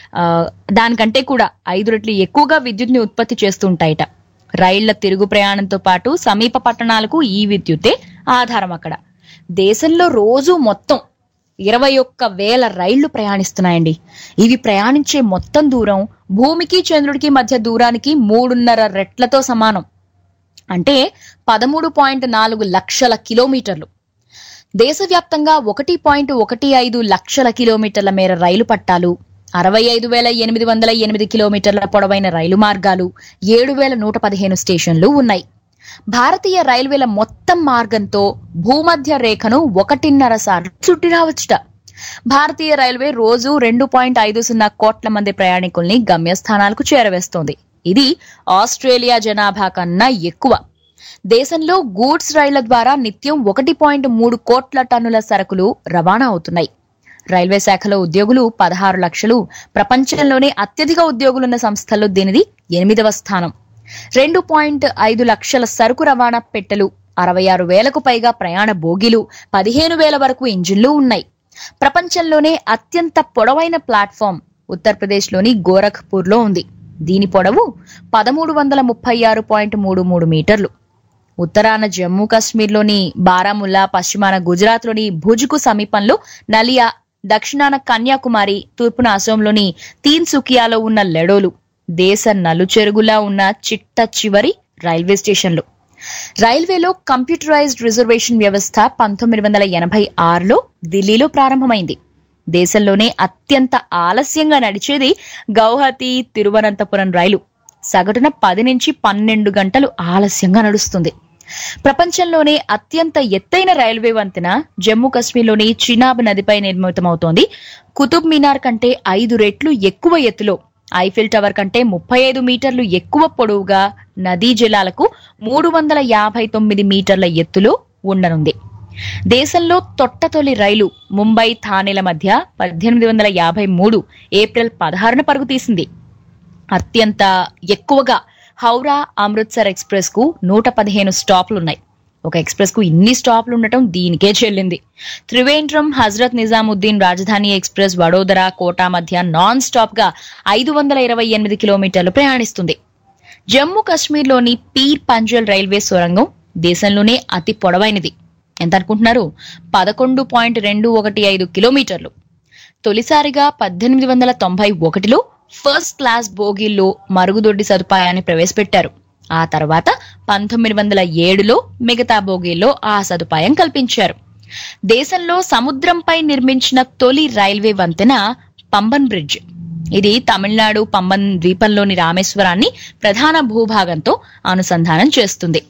దానికంటే కూడా ఐదు రెట్లు ఎక్కువగా విద్యుత్ ని ఉత్పత్తి చేస్తుంటాయట. రైళ్ల తిరుగు ప్రయాణంతో పాటు సమీప పట్టణాలకు ఈ విద్యుత్తే ఆధారం. అక్కడ దేశంలో రోజు మొత్తం ఇరవై ఒక్క వేల రైళ్లు ప్రయాణిస్తున్నాయండి. ఇవి ప్రయాణించే మొత్తం దూరం భూమికి చంద్రుడికి మధ్య దూరానికి మూడున్నర రెట్లతో సమానం, అంటే పదమూడు పాయింట్ నాలుగు లక్షల కిలోమీటర్లు. దేశవ్యాప్తంగా ఒకటి పాయింట్ ఒకటి ఐదు లక్షల కిలోమీటర్ల మేర రైలు పట్టాలు, అరవై ఐదు వేల ఎనిమిది వందల ఎనిమిది కిలోమీటర్ల పొడవైన రైలు మార్గాలు, ఏడు వేల నూట పదిహేను స్టేషన్లు ఉన్నాయి. భారతీయ రైల్వేల మొత్తం మార్గంతో భూమధ్య రేఖను ఒకటిన్నర సార్లు చుట్టి రావచ్చుట. భారతీయ రైల్వే రోజు రెండు పాయింట్ ఐదు సున్నా కోట్ల మంది ప్రయాణికుల్ని గమ్యస్థానాలకు చేరవేస్తోంది. ఇది ఆస్ట్రేలియా జనాభా కన్నా ఎక్కువ. దేశంలో గూడ్స్ రైళ్ల ద్వారా నిత్యం ఒకటి పాయింట్ మూడు కోట్ల టన్నుల సరుకులు రవాణా అవుతున్నాయి. రైల్వే శాఖలో ఉద్యోగులు పదహారు లక్షలు. ప్రపంచంలోనే అత్యధిక ఉద్యోగులున్న సంస్థల్లో దీనిది ఎనిమిదవ స్థానం. రెండు పాయింట్ ఐదు లక్షల సరుకు రవాణా పెట్టెలు, అరవై ఆరు వేలకు పైగా ప్రయాణ బోగీలు, పదిహేను వేల వరకు ఇంజిన్లు ఉన్నాయి. ప్రపంచంలోనే అత్యంత పొడవైన ప్లాట్ఫామ్ ఉత్తరప్రదేశ్లోని గోరఖ్పూర్ లో ఉంది. దీని పొడవు పదమూడు వందల ముప్పై ఆరు పాయింట్ మూడు మూడు మీటర్లు. ఉత్తరాన జమ్మూ కాశ్మీర్లోని బారాముల్లా, పశ్చిమాన గుజరాత్లోని భుజ్కు సమీపంలో నలియా, దక్షిణాన కన్యాకుమారి, తూర్పున అసోంలోని తీన్సుకియాలో ఉన్న లెడోలు దేశ నలుచెరుగులా ఉన్న చిట్ట చివరి రైల్వే స్టేషన్లు. రైల్వేలో కంప్యూటరైజ్డ్ రిజర్వేషన్ వ్యవస్థ పంతొమ్మిది వందల ఎనభై ఆరులో ఢిల్లీలో ప్రారంభమైంది. దేశంలోనే అత్యంత ఆలస్యంగా నడిచేది గౌహతి తిరువనంతపురం రైలు. సగటున పది నుంచి పన్నెండు గంటలు ఆలస్యంగా నడుస్తుంది. ప్రపంచంలోనే అత్యంత ఎత్తైన రైల్వే వంతెన జమ్మూ కాశ్మీర్లోని చినాబ్ నదిపై నిర్మితమవుతోంది. కుతుబ్ మినార్ కంటే ఐదు రెట్లు ఎక్కువ ఎత్తులో, ఐఫిల్ టవర్ కంటే ముప్పై ఐదు మీటర్లు ఎక్కువ పొడవుగా, నదీ జలాలకు మూడు వందల యాభై తొమ్మిది మీటర్ల ఎత్తులో ఉండనుంది. దేశంలో తొట్టతొలి రైలు ముంబై థానేల మధ్య పద్దెనిమిది వందల యాభై మూడు ఏప్రిల్ పదహారున పరుగు తీసింది. అత్యంత ఎక్కువగా హౌరా అమృత్సర్ ఎక్స్ప్రెస్ కు నూట పదిహేను స్టాప్లున్నాయి. ఒక ఎక్స్ప్రెస్ కు ఇన్ని స్టాప్లు ఉండటం దీనికే చెల్లింది. త్రివేంద్రం, హజరత్ నిజాముద్దీన్ రాజధాని ఎక్స్ప్రెస్ వడోదర, కోటా మధ్య నాన్ స్టాప్ గా ఐదు వందల ఇరవై ఎనిమిది కిలోమీటర్లు ప్రయాణిస్తుంది. జమ్మూ కాశ్మీర్లోని పీర్ పంజల్ రైల్వే సొరంగం దేశంలోనే అతి పొడవైనది. ఎంత అనుకుంటున్నారు? పదకొండు పాయింట్ రెండు ఒకటి ఐదు కిలోమీటర్లు. తొలిసారిగా పద్దెనిమిది వందల తొంభై ఒకటిలో ఫస్ట్ క్లాస్ బోగీల్లో మరుగుదొడ్డి సదుపాయాన్ని ప్రవేశపెట్టారు. ఆ తర్వాత పంతొమ్మిది వందల ఏడులో మిగతా బోగీల్లో ఆ సదుపాయం కల్పించారు. దేశంలో సముద్రంపై నిర్మించిన తొలి రైల్వే వంతెన పంబన్ బ్రిడ్జ్. ఇది తమిళనాడు పంబన్ ద్వీపంలోని రామేశ్వరాన్ని ప్రధాన భూభాగంతో అనుసంధానం చేస్తుంది.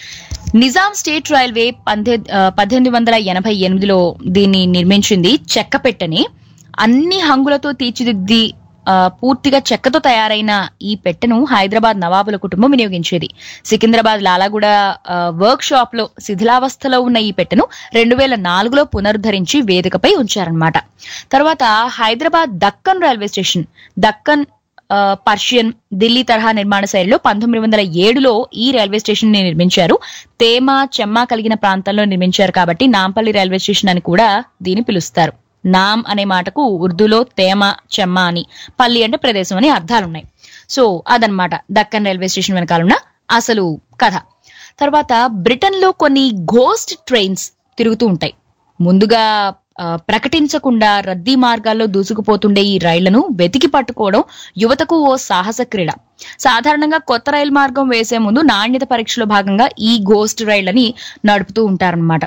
నిజాం స్టేట్ రైల్వే పద్దెనిమిది వందల ఎనభై ఎనిమిదిలో దీన్ని నిర్మించింది. చెక్కపెట్టని అన్ని హంగులతో తీర్చిదిద్ది పూర్తిగా చెక్కతో తయారైన ఈ పెట్టెను హైదరాబాద్ నవాబుల కుటుంబం వినియోగించేది. సికింద్రాబాద్ లాలాగూడ వర్క్ షాప్ లో శిథిలావస్థలో ఉన్న ఈ పెట్టెను రెండు వేల నాలుగులో పునరుద్ధరించి వేదికపై ఉంచారనమాట. తర్వాత Hyderabad Deccan railway station, Deccan Persian Delhi తరహా నిర్మాణ శైలిలో పంతొమ్మిది వందల ఏడులో ఈ రైల్వే స్టేషన్ ని నిర్మించారు. తేమ చెమ్మ కలిగిన ప్రాంతంలో నిర్మించారు కాబట్టి నాంపల్లి రైల్వే స్టేషన్ అని కూడా దీన్ని పిలుస్తారు. నామ్ అనే మాటకు ఉర్దూలో తేమ చెమ్మ అని, పల్లి అంటే ప్రదేశం అని అర్థాలున్నాయి. సో అదనమాట దక్కన్ రైల్వే స్టేషన్ వెనకాలన్న అసలు కథ. తర్వాత బ్రిటన్ లో కొన్ని ఘోస్ట్ ట్రైన్స్ తిరుగుతూ ఉంటాయి. ముందుగా ప్రకటించకుండా రద్దీ మార్గాల్లో దూసుకుపోతుండే ఈ రైళ్లను వెతికి పట్టుకోవడం యువతకు ఓ సాహస క్రీడ. సాధారణంగా కొత్త రైలు మార్గం వేసే ముందు నాణ్యత పరీక్షలో భాగంగా ఈ ఘోస్ట్ రైళ్లని నడుపుతూ ఉంటారన్నమాట.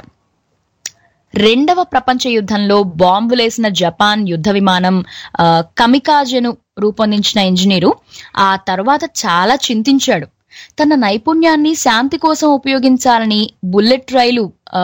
రెండవ ప్రపంచ యుద్ధంలో బాంబులేసిన జపాన్ యుద్ధ విమానం కమికాజెను రూపొందించిన ఇంజనీరు ఆ తర్వాత చాలా చింతించాడు. తన నైపుణ్యాన్ని శాంతి కోసం ఉపయోగించాలని బుల్లెట్ రైలు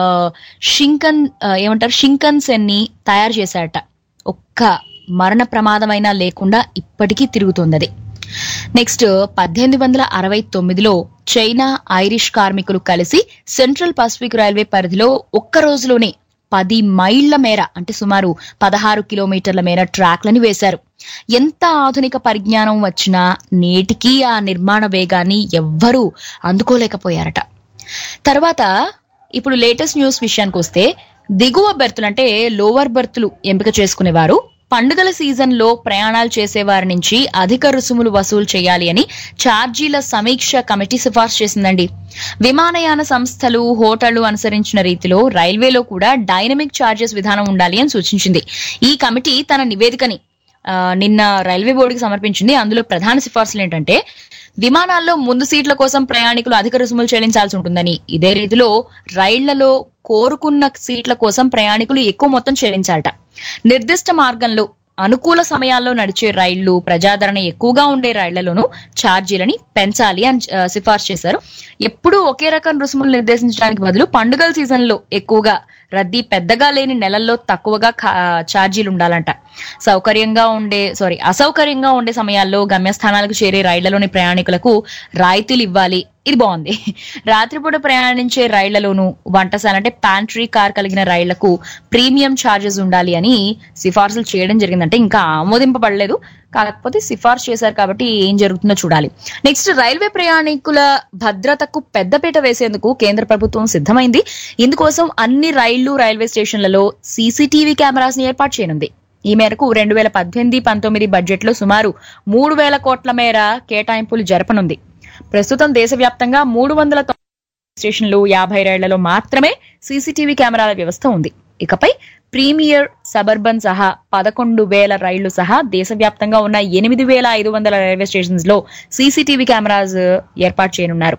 షింకన్ ఏమంటారు షింకన్సెన్ ని తయారు చేశాడట. ఒక్క మరణ ప్రమాదమైనా లేకుండా ఇప్పటికీ తిరుగుతుంది. నెక్స్ట్ పద్దెనిమిది వందల అరవై తొమ్మిదిలో చైనా ఐరిష్ కార్మికులు కలిసి సెంట్రల్ పసిఫిక్ రైల్వే పరిధిలో ఒక్క రోజులోనే పది మైళ్ల మేర అంటే సుమారు పదహారు కిలోమీటర్ల మేర ట్రాక్లని వేశారు. ఎంత ఆధునిక పరిజ్ఞానం వచ్చినా నేటికీ ఆ నిర్మాణ వేగాన్ని ఎవ్వరూ అందుకోలేకపోయారట. తర్వాత ఇప్పుడు లేటెస్ట్ న్యూస్ విషయానికి వస్తే దిగువ బెర్తులు అంటే లోవర్ బెర్తులు ఎంపిక చేసుకునేవారు పండుగల సీజన్ లో ప్రయాణాలు చేసేవారి నుంచి అధిక రుసుములు వసూలు చేయాలి అని ఛార్జీల సమీక్ష కమిటీ సిఫార్సు చేసిందండి. విమానయాన సంస్థలు హోటళ్లు అనుసరించిన రీతిలో రైల్వేలో కూడా డైనమిక్ ఛార్జెస్ విధానం ఉండాలి అని సూచించింది. ఈ కమిటీ తన నివేదికని నిన్న రైల్వే బోర్డుకి సమర్పించింది. అందులో ప్రధాన సిఫార్సులు ఏంటంటే విమానాల్లో ముందు సీట్ల కోసం ప్రయాణికులు అధిక రుసుములు చెల్లించాల్సి ఉంటుందని, ఇదే రీతిలో రైళ్లలో కోరుకున్న సీట్ల కోసం ప్రయాణికులు ఎక్కువ మొత్తం చెల్లించాలట. నిర్దిష్ట మార్గంలో అనుకూల సమయాల్లో నడిచే రైళ్లు, ప్రజాదరణ ఎక్కువగా ఉండే రైళ్లలోనూ ఛార్జీలని పెంచాలి అని సిఫార్సు చేశారు. ఎప్పుడూ ఒకే రకం రుసుములు నిర్దేశించడానికి బదులు పండుగల సీజన్ లో ఎక్కువగా రద్దీ పెద్దగా లేని నెలల్లో తక్కువగా ఛార్జీలు ఉండాలంట. సౌకర్యంగా ఉండే సారీ అసౌకర్యంగా ఉండే సమయాల్లో గమ్యస్థానాలకు చేరే రైళ్లలోని ప్రయాణికులకు రాయితీలు ఇవ్వాలి. ఇది బాగుంది. రాత్రిపూట ప్రయాణించే రైళ్లలోనూ వంటశాల అంటే ప్యాంట్రీ కార్ కలిగిన రైళ్లకు ప్రీమియం ఛార్జెస్ ఉండాలి అని సిఫార్సులు చేయడం జరిగిందంటే ఇంకా ఆమోదింపబడలేదు. కాకపోతే సిఫార్సు చేశారు కాబట్టి ఏం జరుగుతుందో చూడాలి. నెక్స్ట్ రైల్వే ప్రయాణికుల భద్రతకు పెద్దపీట వేసేందుకు కేంద్ర ప్రభుత్వం సిద్ధమైంది. ఇందుకోసం అన్ని రైళ్లు రైల్వే స్టేషన్లలో సీసీటీవీ కెమెరాస్ ని ఏర్పాటు చేయనుంది. ఈ మేరకు రెండు వేల పద్దెనిమిది పంతొమ్మిది బడ్జెట్ లో సుమారు మూడు వేల కోట్ల మేర కేటాయింపులు జరపనుంది. ప్రస్తుతం దేశవ్యాప్తంగా మూడు వందల స్టేషన్లు యాభై రైళ్లలో మాత్రమే సీసీటీవీ కెమెరాల వ్యవస్థ ఉంది. ఇకపై ప్రీమియర్ సబర్బన్ సహా పదకొండు వేల రైళ్లు సహా దేశవ్యాప్తంగా ఉన్న ఎనిమిది వేల ఐదు వందల రైల్వే స్టేషన్స్ లో సీసీటీవీ కెమెరాస్ ఏర్పాటు చేయనున్నారు.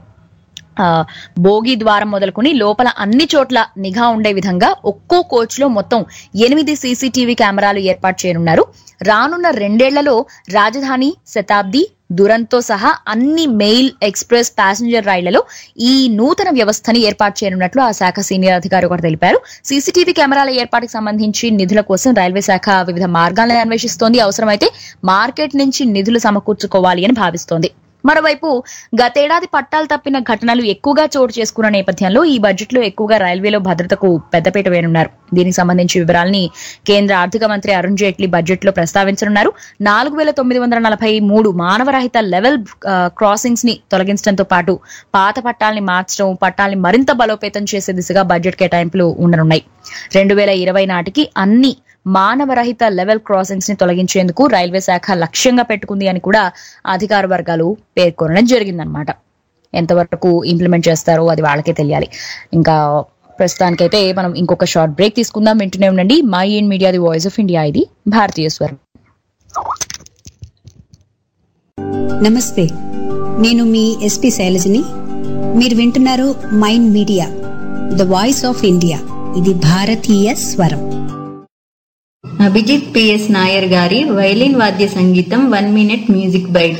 బోగి ద్వారం మొదలుకుని లోపల అన్ని చోట్ల నిఘా ఉండే విధంగా ఒక్కో కోచ్ లో మొత్తం ఎనిమిది సీసీటీవీ కెమెరాలు ఏర్పాటు చేయనున్నారు. రానున్న రెండేళ్లలో రాజధాని, శతాబ్ది, దురంతో సహా అన్ని మెయిల్, ఎక్స్ప్రెస్, ప్యాసింజర్ రైళ్లలో ఈ నూతన వ్యవస్థని ఏర్పాటు చేయనున్నట్లు ఆ శాఖ సీనియర్ అధికారి ఒకరు తెలిపారు. సీసీటీవీ కెమెరాల ఏర్పాటుకు సంబంధించి నిధుల కోసం రైల్వే శాఖ వివిధ మార్గాలను అన్వేషిస్తోంది. అవసరమైతే మార్కెట్ నుంచి నిధులు సమకూర్చుకోవాలి అని భావిస్తోంది. మరోవైపు గతేడాది పట్టాలు తప్పిన ఘటనలు ఎక్కువగా చోటు చేసుకున్న నేపథ్యంలో ఈ బడ్జెట్ లో ఎక్కువగా రైల్వేలో భద్రతకు పెద్దపీట వేయనున్నారు. దీనికి సంబంధించి వివరాలని కేంద్ర ఆర్థిక మంత్రి అరుణ్ జైట్లీ బడ్జెట్ లో ప్రస్తావించనున్నారు. నాలుగు వేల తొమ్మిది వందల నలభై మూడు మానవరహిత లెవెల్ క్రాసింగ్స్ ని తొలగించడంతో పాటు పాత పట్టాలని మార్చడం, పట్టాలని మరింత బలోపేతం చేసే దిశగా బడ్జెట్ కేటాయింపులు ఉండనున్నాయి. రెండు వేల ఇరవై నాటికి అన్ని మానవరహిత లెవెల్ క్రాసింగ్స్ ని తొలగించేందుకు రైల్వే శాఖ లక్ష్యంగా పెట్టుకుంది అని కూడా అధికార వర్గాలు పేర్కొనడం జరిగిందనమాట. ఎంతవరకు ఇంప్లిమెంట్ చేస్తారో అది వాళ్ళకే తెలియాలి. ఇంకా ప్రస్తుతానికైతే మనం ఇంకొక షార్ట్ బ్రేక్ తీసుకుందాం. వింటూనే ఉండండి mind media, the voice of India. ఇది భారతీయ స్వరం. నమస్తే, నేను మీ ఎస్పి శైలజని. మీరు వింటున్నారు Mind Media, the voice of India. ఇది భారతీయ స్వరం. అభిజిత్ పిఎస్ నాయర్ గారి వైలిన్ వాద్య సంగీతం one minute music bite.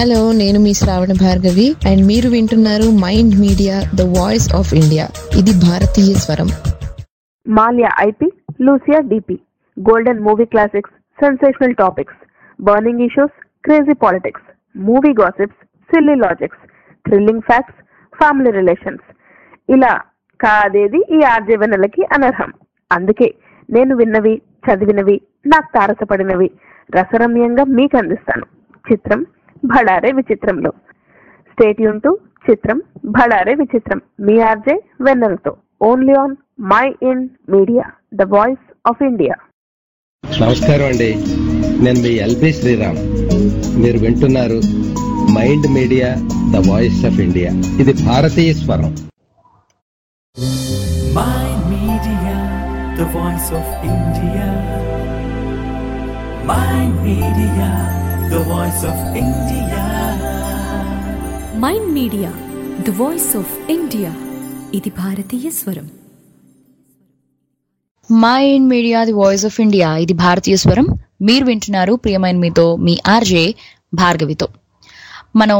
Hello, నేను మీ శ్రావణ భార్గవి అండ్ మీరు వింటున్నారు Mind Media the voice of India. ఇది భారతీయ స్వరం. మాల్యా ఐపీ, లూసియా డిపి, golden movie classics, sensational topics, burning issues, crazy politics, movie gossips, silly logics, thrilling facts, family relations, ఇలా కాదేది ఈ ఆర్జే వెన్నెలకి అనర్హం. అందుకే నేను విన్నవి, చదివినవి, నాకు తారసపడినవి రసరమ్యంగా మీకు అందిస్తాను. చిత్రం భడారే విచిత్రంలో. స్టేట్ యూన్ టు చిత్రం భడారే విచిత్రం మీ ఆర్జే వెన్నెలతో, only on mind media the voice of India. నమస్కారం అండి, నేను మీ ఎల్బి శ్రీరామ్. మీరు వింటున్నారు Mind Media the voice of India. ఇది భారతీయ స్వరం. Mind Media, the voice of India. Mind Media, the voice of India. Mind Media the voice of India. ఇది భారతీయ స్వరం. Mind Media the voice of India. ఇది భారతీయ స్వరం. మీరు వింటున్నారు ప్రియమైన మీతో మీ ఆర్జే భార్గవితో. మనం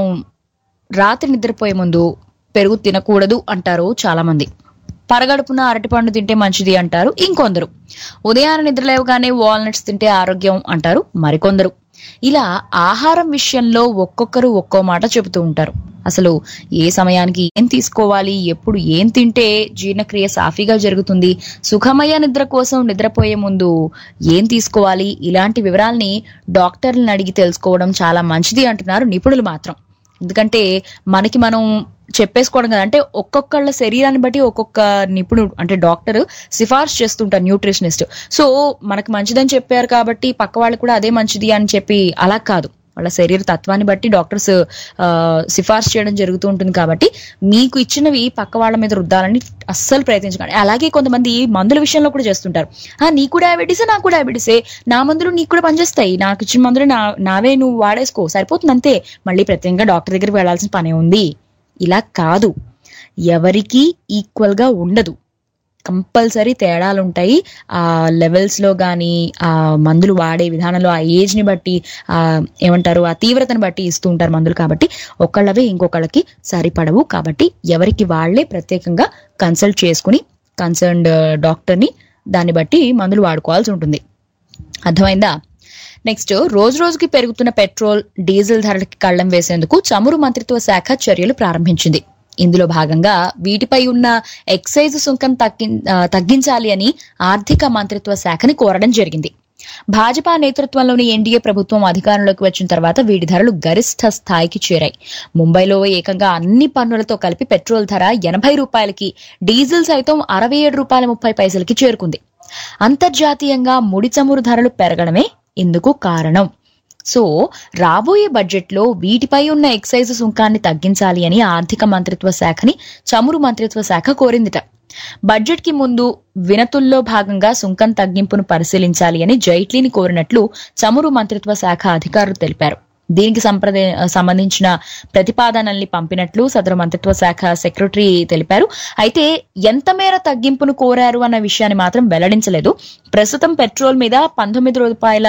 రాత్రి నిద్రపోయే ముందు పెరుగు తినకూడదు అంటారు చాలా మంది. పరగడుపున అరటిపండు తింటే మంచిది అంటారు ఇంకొందరు. ఉదయాన్నే నిద్రలేవగానే వాల్నట్స్ తింటే ఆరోగ్యం అంటారు మరికొందరు. ఇలా ఆహారం విషయంలో ఒక్కొక్కరు ఒక్కో మాట చెబుతూ ఉంటారు. అసలు ఏ సమయానికి ఏం తీసుకోవాలి, ఎప్పుడు ఏం తింటే జీర్ణక్రియ సాఫీగా జరుగుతుంది, సుఖమయ నిద్ర కోసం నిద్రపోయే ముందు ఏం తీసుకోవాలి, ఇలాంటి వివరాల్ని డాక్టర్లను అడిగి తెలుసుకోవడం చాలా మంచిది అంటున్నారు నిపుణులు మాత్రం. ఎందుకంటే మనకి మనం చెప్పేసుకోవడం కదా, అంటే ఒక్కొక్కళ్ళ శరీరాన్ని బట్టి ఒక్కొక్క నిపుణుడు అంటే డాక్టర్ సిఫార్సు చేస్తుంటారు, న్యూట్రిషనిస్ట్. సో మనకు మంచిదని చెప్పారు కాబట్టి పక్క వాళ్ళు కూడా అదే మంచిది అని చెప్పి అలా కాదు, వాళ్ళ శరీర తత్వాన్ని బట్టి డాక్టర్స్ ఆ సిఫార్సు చేయడం జరుగుతూ ఉంటుంది. కాబట్టి మీకు ఇచ్చినవి పక్క వాళ్ళ మీద రుద్దాలని అస్సలు ప్రయత్నించకండి. అలాగే కొంతమంది మందుల విషయంలో కూడా చేస్తుంటారు. ఆ నీకు డయాబెటీసే నాకు డయాబెటీసే, నా మందులు నీకు కూడా పనిచేస్తాయి, నాకు ఇచ్చిన మందులు నా నావే నువ్వు వాడేసుకో సరిపోతుంది అంతే, మళ్ళీ ప్రత్యేకంగా డాక్టర్ దగ్గరికి వెళ్లాల్సిన పనే ఉంది. ఇలా కాదు, ఎవరికి ఈక్వల్ గా ఉండదు, కంపల్సరీ తేడాలు ఉంటాయి. ఆ లెవెల్స్ లో కానీ ఆ మందులు వాడే విధానంలో ఆ ఏజ్ ని బట్టి ఆ ఏమంటారు ఆ తీవ్రతను బట్టి ఇస్తూ ఉంటారు మందులు. కాబట్టి ఒకళ్ళవే ఇంకొకళ్ళకి సరిపడవు. కాబట్టి ఎవరికి వాళ్లే ప్రత్యేకంగా కన్సల్ట్ చేసుకుని కన్సర్న్డ్ డాక్టర్ని దాన్ని బట్టి మందులు వాడుకోవాల్సి ఉంటుంది. అర్థమైందా? నెక్స్ట్, రోజు రోజుకి పెరుగుతున్న పెట్రోల్ డీజిల్ ధరలకి కళ్లం వేసేందుకు చమురు మంత్రిత్వ శాఖ చర్యలు ప్రారంభించింది. ఇందులో భాగంగా వీటిపై ఉన్న ఎక్సైజ్ సుంకం తగ్గి తగ్గించాలి అని ఆర్థిక మంత్రిత్వ శాఖని కోరడం జరిగింది. భాజపా నేతృత్వంలోని ఎన్డీఏ ప్రభుత్వం అధికారంలోకి వచ్చిన తర్వాత వీటి ధరలు గరిష్ట స్థాయికి చేరాయి. ముంబైలో ఏకంగా అన్ని పన్నులతో కలిపి పెట్రోల్ ధర ఎనభై రూపాయలకి, డీజిల్ సైతం అరవై ఏడు రూపాయల ముప్పై పైసలకి చేరుకుంది. అంతర్జాతీయంగా ముడి చమురు ధరలు పెరగడమే ఇందుకు కారణం. సో రాబోయే బడ్జెట్ లో వీటిపై ఉన్న ఎక్సైజ్ సుంకాన్ని తగ్గించాలి అని ఆర్థిక మంత్రిత్వ శాఖని చమురు మంత్రిత్వ శాఖ కోరిందిట. బడ్జెట్ కి ముందు వినతుల్లో భాగంగా సుంకం తగ్గింపును పరిశీలించాలి అని జైట్లీని కోరినట్లు చమురు మంత్రిత్వ శాఖ అధికారులు తెలిపారు. దీనికి సంప్రద సంబంధించిన ప్రతిపాదనల్ని పంపినట్లు సదరు మంత్రిత్వ శాఖ సెక్రటరీ తెలిపారు. అయితే ఎంత మేర తగ్గింపును కోరారు అన్న విషయాన్ని మాత్రం వెల్లడించలేదు. ప్రస్తుతం పెట్రోల్ మీద పంతొమ్మిది రూపాయల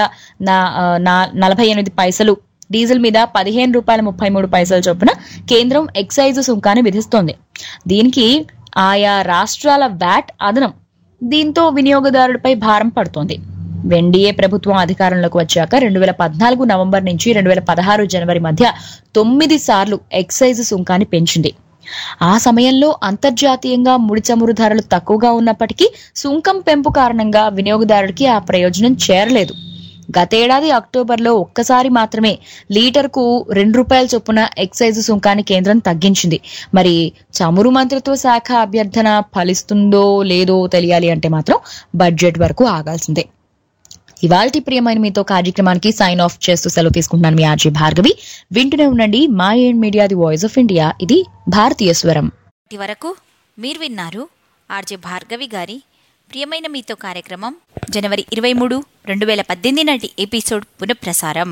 నలభై ఎనిమిది పైసలు, డీజిల్ మీద పదిహేను రూపాయల ముప్పై మూడు పైసల చొప్పున కేంద్రం ఎక్సైజ్ సుంకాన్ని విధిస్తోంది. దీనికి ఆయా రాష్ట్రాల వ్యాట్ అదనం. దీంతో వినియోగదారులపై భారం పడుతోంది. ఎన్డీఏ ప్రభుత్వం అధికారంలోకి వచ్చాక రెండు వేల పద్నాలుగు నవంబర్ నుంచి రెండు వేల పదహారు జనవరి మధ్య తొమ్మిది సార్లు ఎక్సైజ్ సుంకాన్ని పెంచింది. ఆ సమయంలో అంతర్జాతీయంగా ముడి చమురు ధరలు తక్కువగా ఉన్నప్పటికీ సుంకం పెంపు కారణంగా వినియోగదారుడికి ఆ ప్రయోజనం చేరలేదు. గతేడాది అక్టోబర్లో ఒక్కసారి మాత్రమే లీటర్కు రెండు రూపాయల చొప్పున ఎక్సైజ్ సుంకాన్ని కేంద్రం తగ్గించింది. మరి చమురు మంత్రిత్వ శాఖ అభ్యర్థన ఫలిస్తుందో లేదో తెలియాలి అంటే మాత్రం బడ్జెట్ వరకు ఆగాల్సిందే. ఇవాల్టి ప్రియమైన మీతో కార్యక్రమానికి సైన్ ఆఫ్ చేస్తూ సెలవు తీసుకుంటున్నాను మీ ఆర్జే భార్గవి. వింటూనే ఉండండి mind media the voice of India. ఇది భారతీయ స్వరం. ఇప్పటి వరకు మీరు విన్నారు ఆర్జే భార్గవి గారి ప్రియమైన మీతో కార్యక్రమం జనవరి ఇరవై మూడు రెండు వేల పద్దెనిమిది నాటి ఎపిసోడ్ పునఃప్రసారం.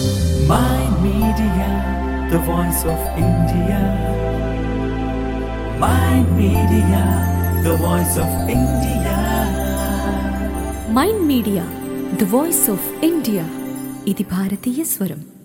Mind Media, the voice of India. Mind Media, the voice of India. Mind Media the voice of India ఇది భారతీయ స్వరం.